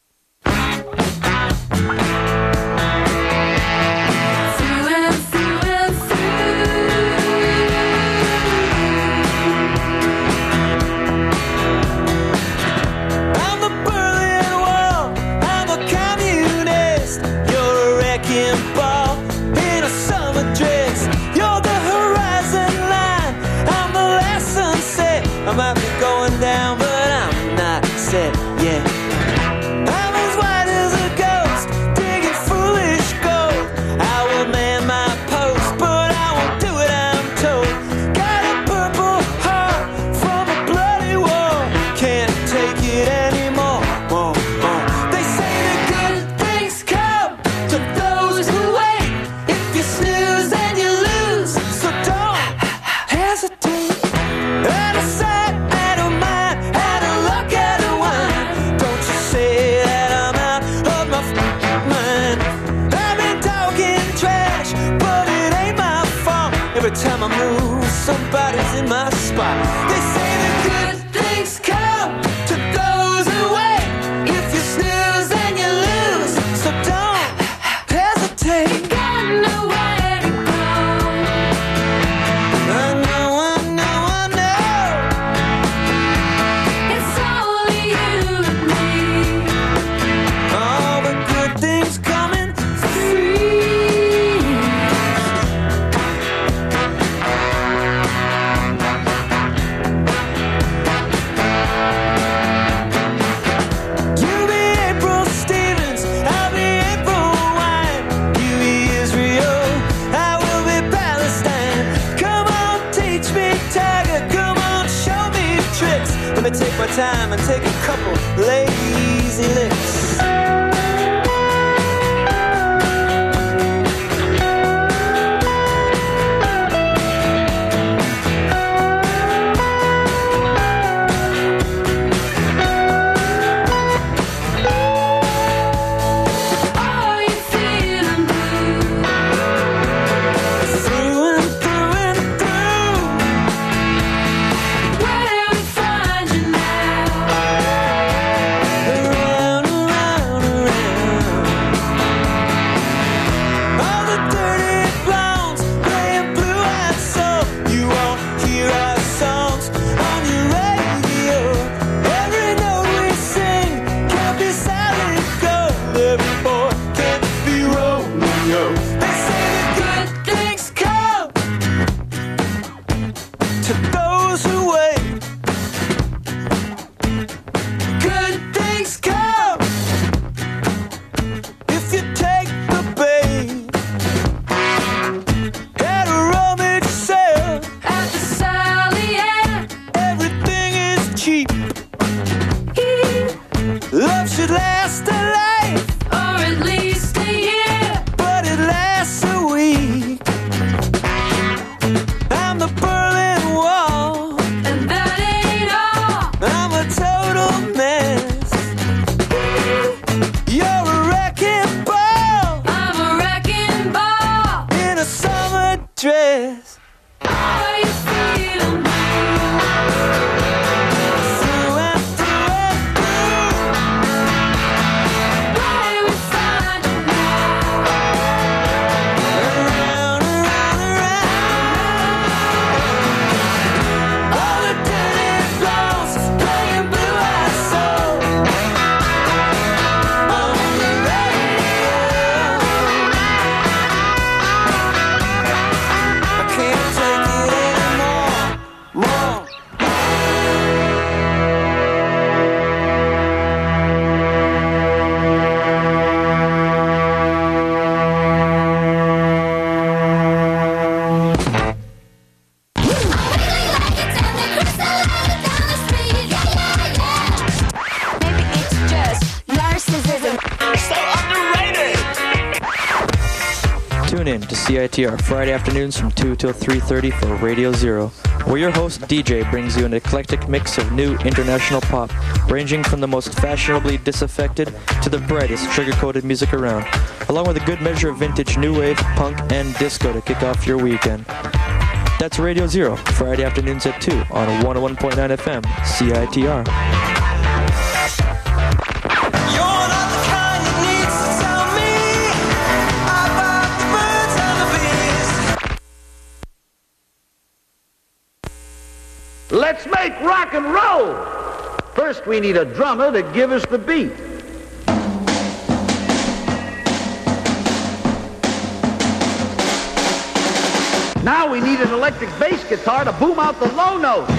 S3: I might be going down, but I'm not set yet. I'm as white as a ghost, digging foolish gold. I will man my post, but I won't do what I'm told. Got a purple heart from a bloody war. Can't take it anymore. They say the good things come to those who wait. If you snooze, then you lose. So don't hesitate. Out of sight, out of mind, out of luck, out of wine. Don't you say that I'm out of my mind. I've been talking trash, but it ain't my fault. Every time I move, somebody's in my spot. They say the good things come to those who wait. If you snooze, then you lose. So don't hesitate. Got nowhere to go. I know. It's only you and me. All the good things coming free. You be April Stevens, I'll be April Wine. You be Israel, I will be Palestine. Come on, teach me, Tiger. Come on, show me tricks. Let me take my time and take a couple lazy licks. Are you feeling blue? Through and through and through. Where do we find you now? Around, around, around. All the dirty blondes playing blue-eyed soul. You won't hear our songs on your radio. Every note we sing can be solid gold. Every boy can be Romeo. They say the good things come to those who wait. Good things come if you take the bait. At a rummage sale at the Sally, everything is cheap. Love should last a life, or at least a year, but it lasts a week. I'm the Berlin Wall, and
S11: in to CITR Friday afternoons from 2 till 3:30 for Radio Zero, where your host DJ brings you an eclectic mix of new international pop, ranging from the most fashionably disaffected to the brightest sugar-coated music around, along with a good measure of vintage new wave, punk, and disco to kick off your weekend. That's Radio Zero, Friday afternoons at 2 on 101.9 FM, CITR.
S12: Let's make rock and roll. First, we need a drummer to give us the beat. Now we need an electric bass guitar to boom out the low notes.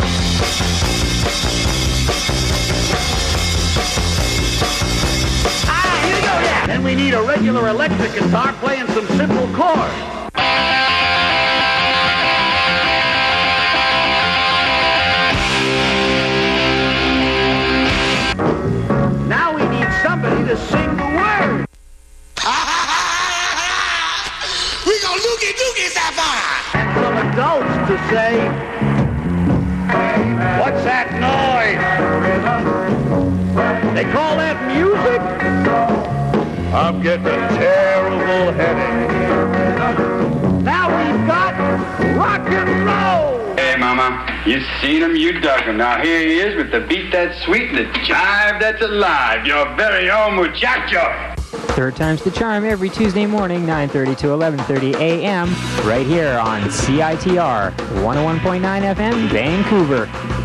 S12: Here we go now. Then we need a regular electric guitar playing some simple chords. Now we need somebody to sing the words. We gonna loogie sapphire. And some adults to say, what's that noise? They call that music? I'm getting a terrible headache. Now we've got rock and roll.
S17: Hey, Mama, you seen him, you dug him. Now here he is with the beat that's sweet and the jive that's alive. Your very own muchacho.
S18: Third time's the charm every Tuesday morning, 9:30 to 11:30 a.m. right here on CITR 101.9 FM, Vancouver.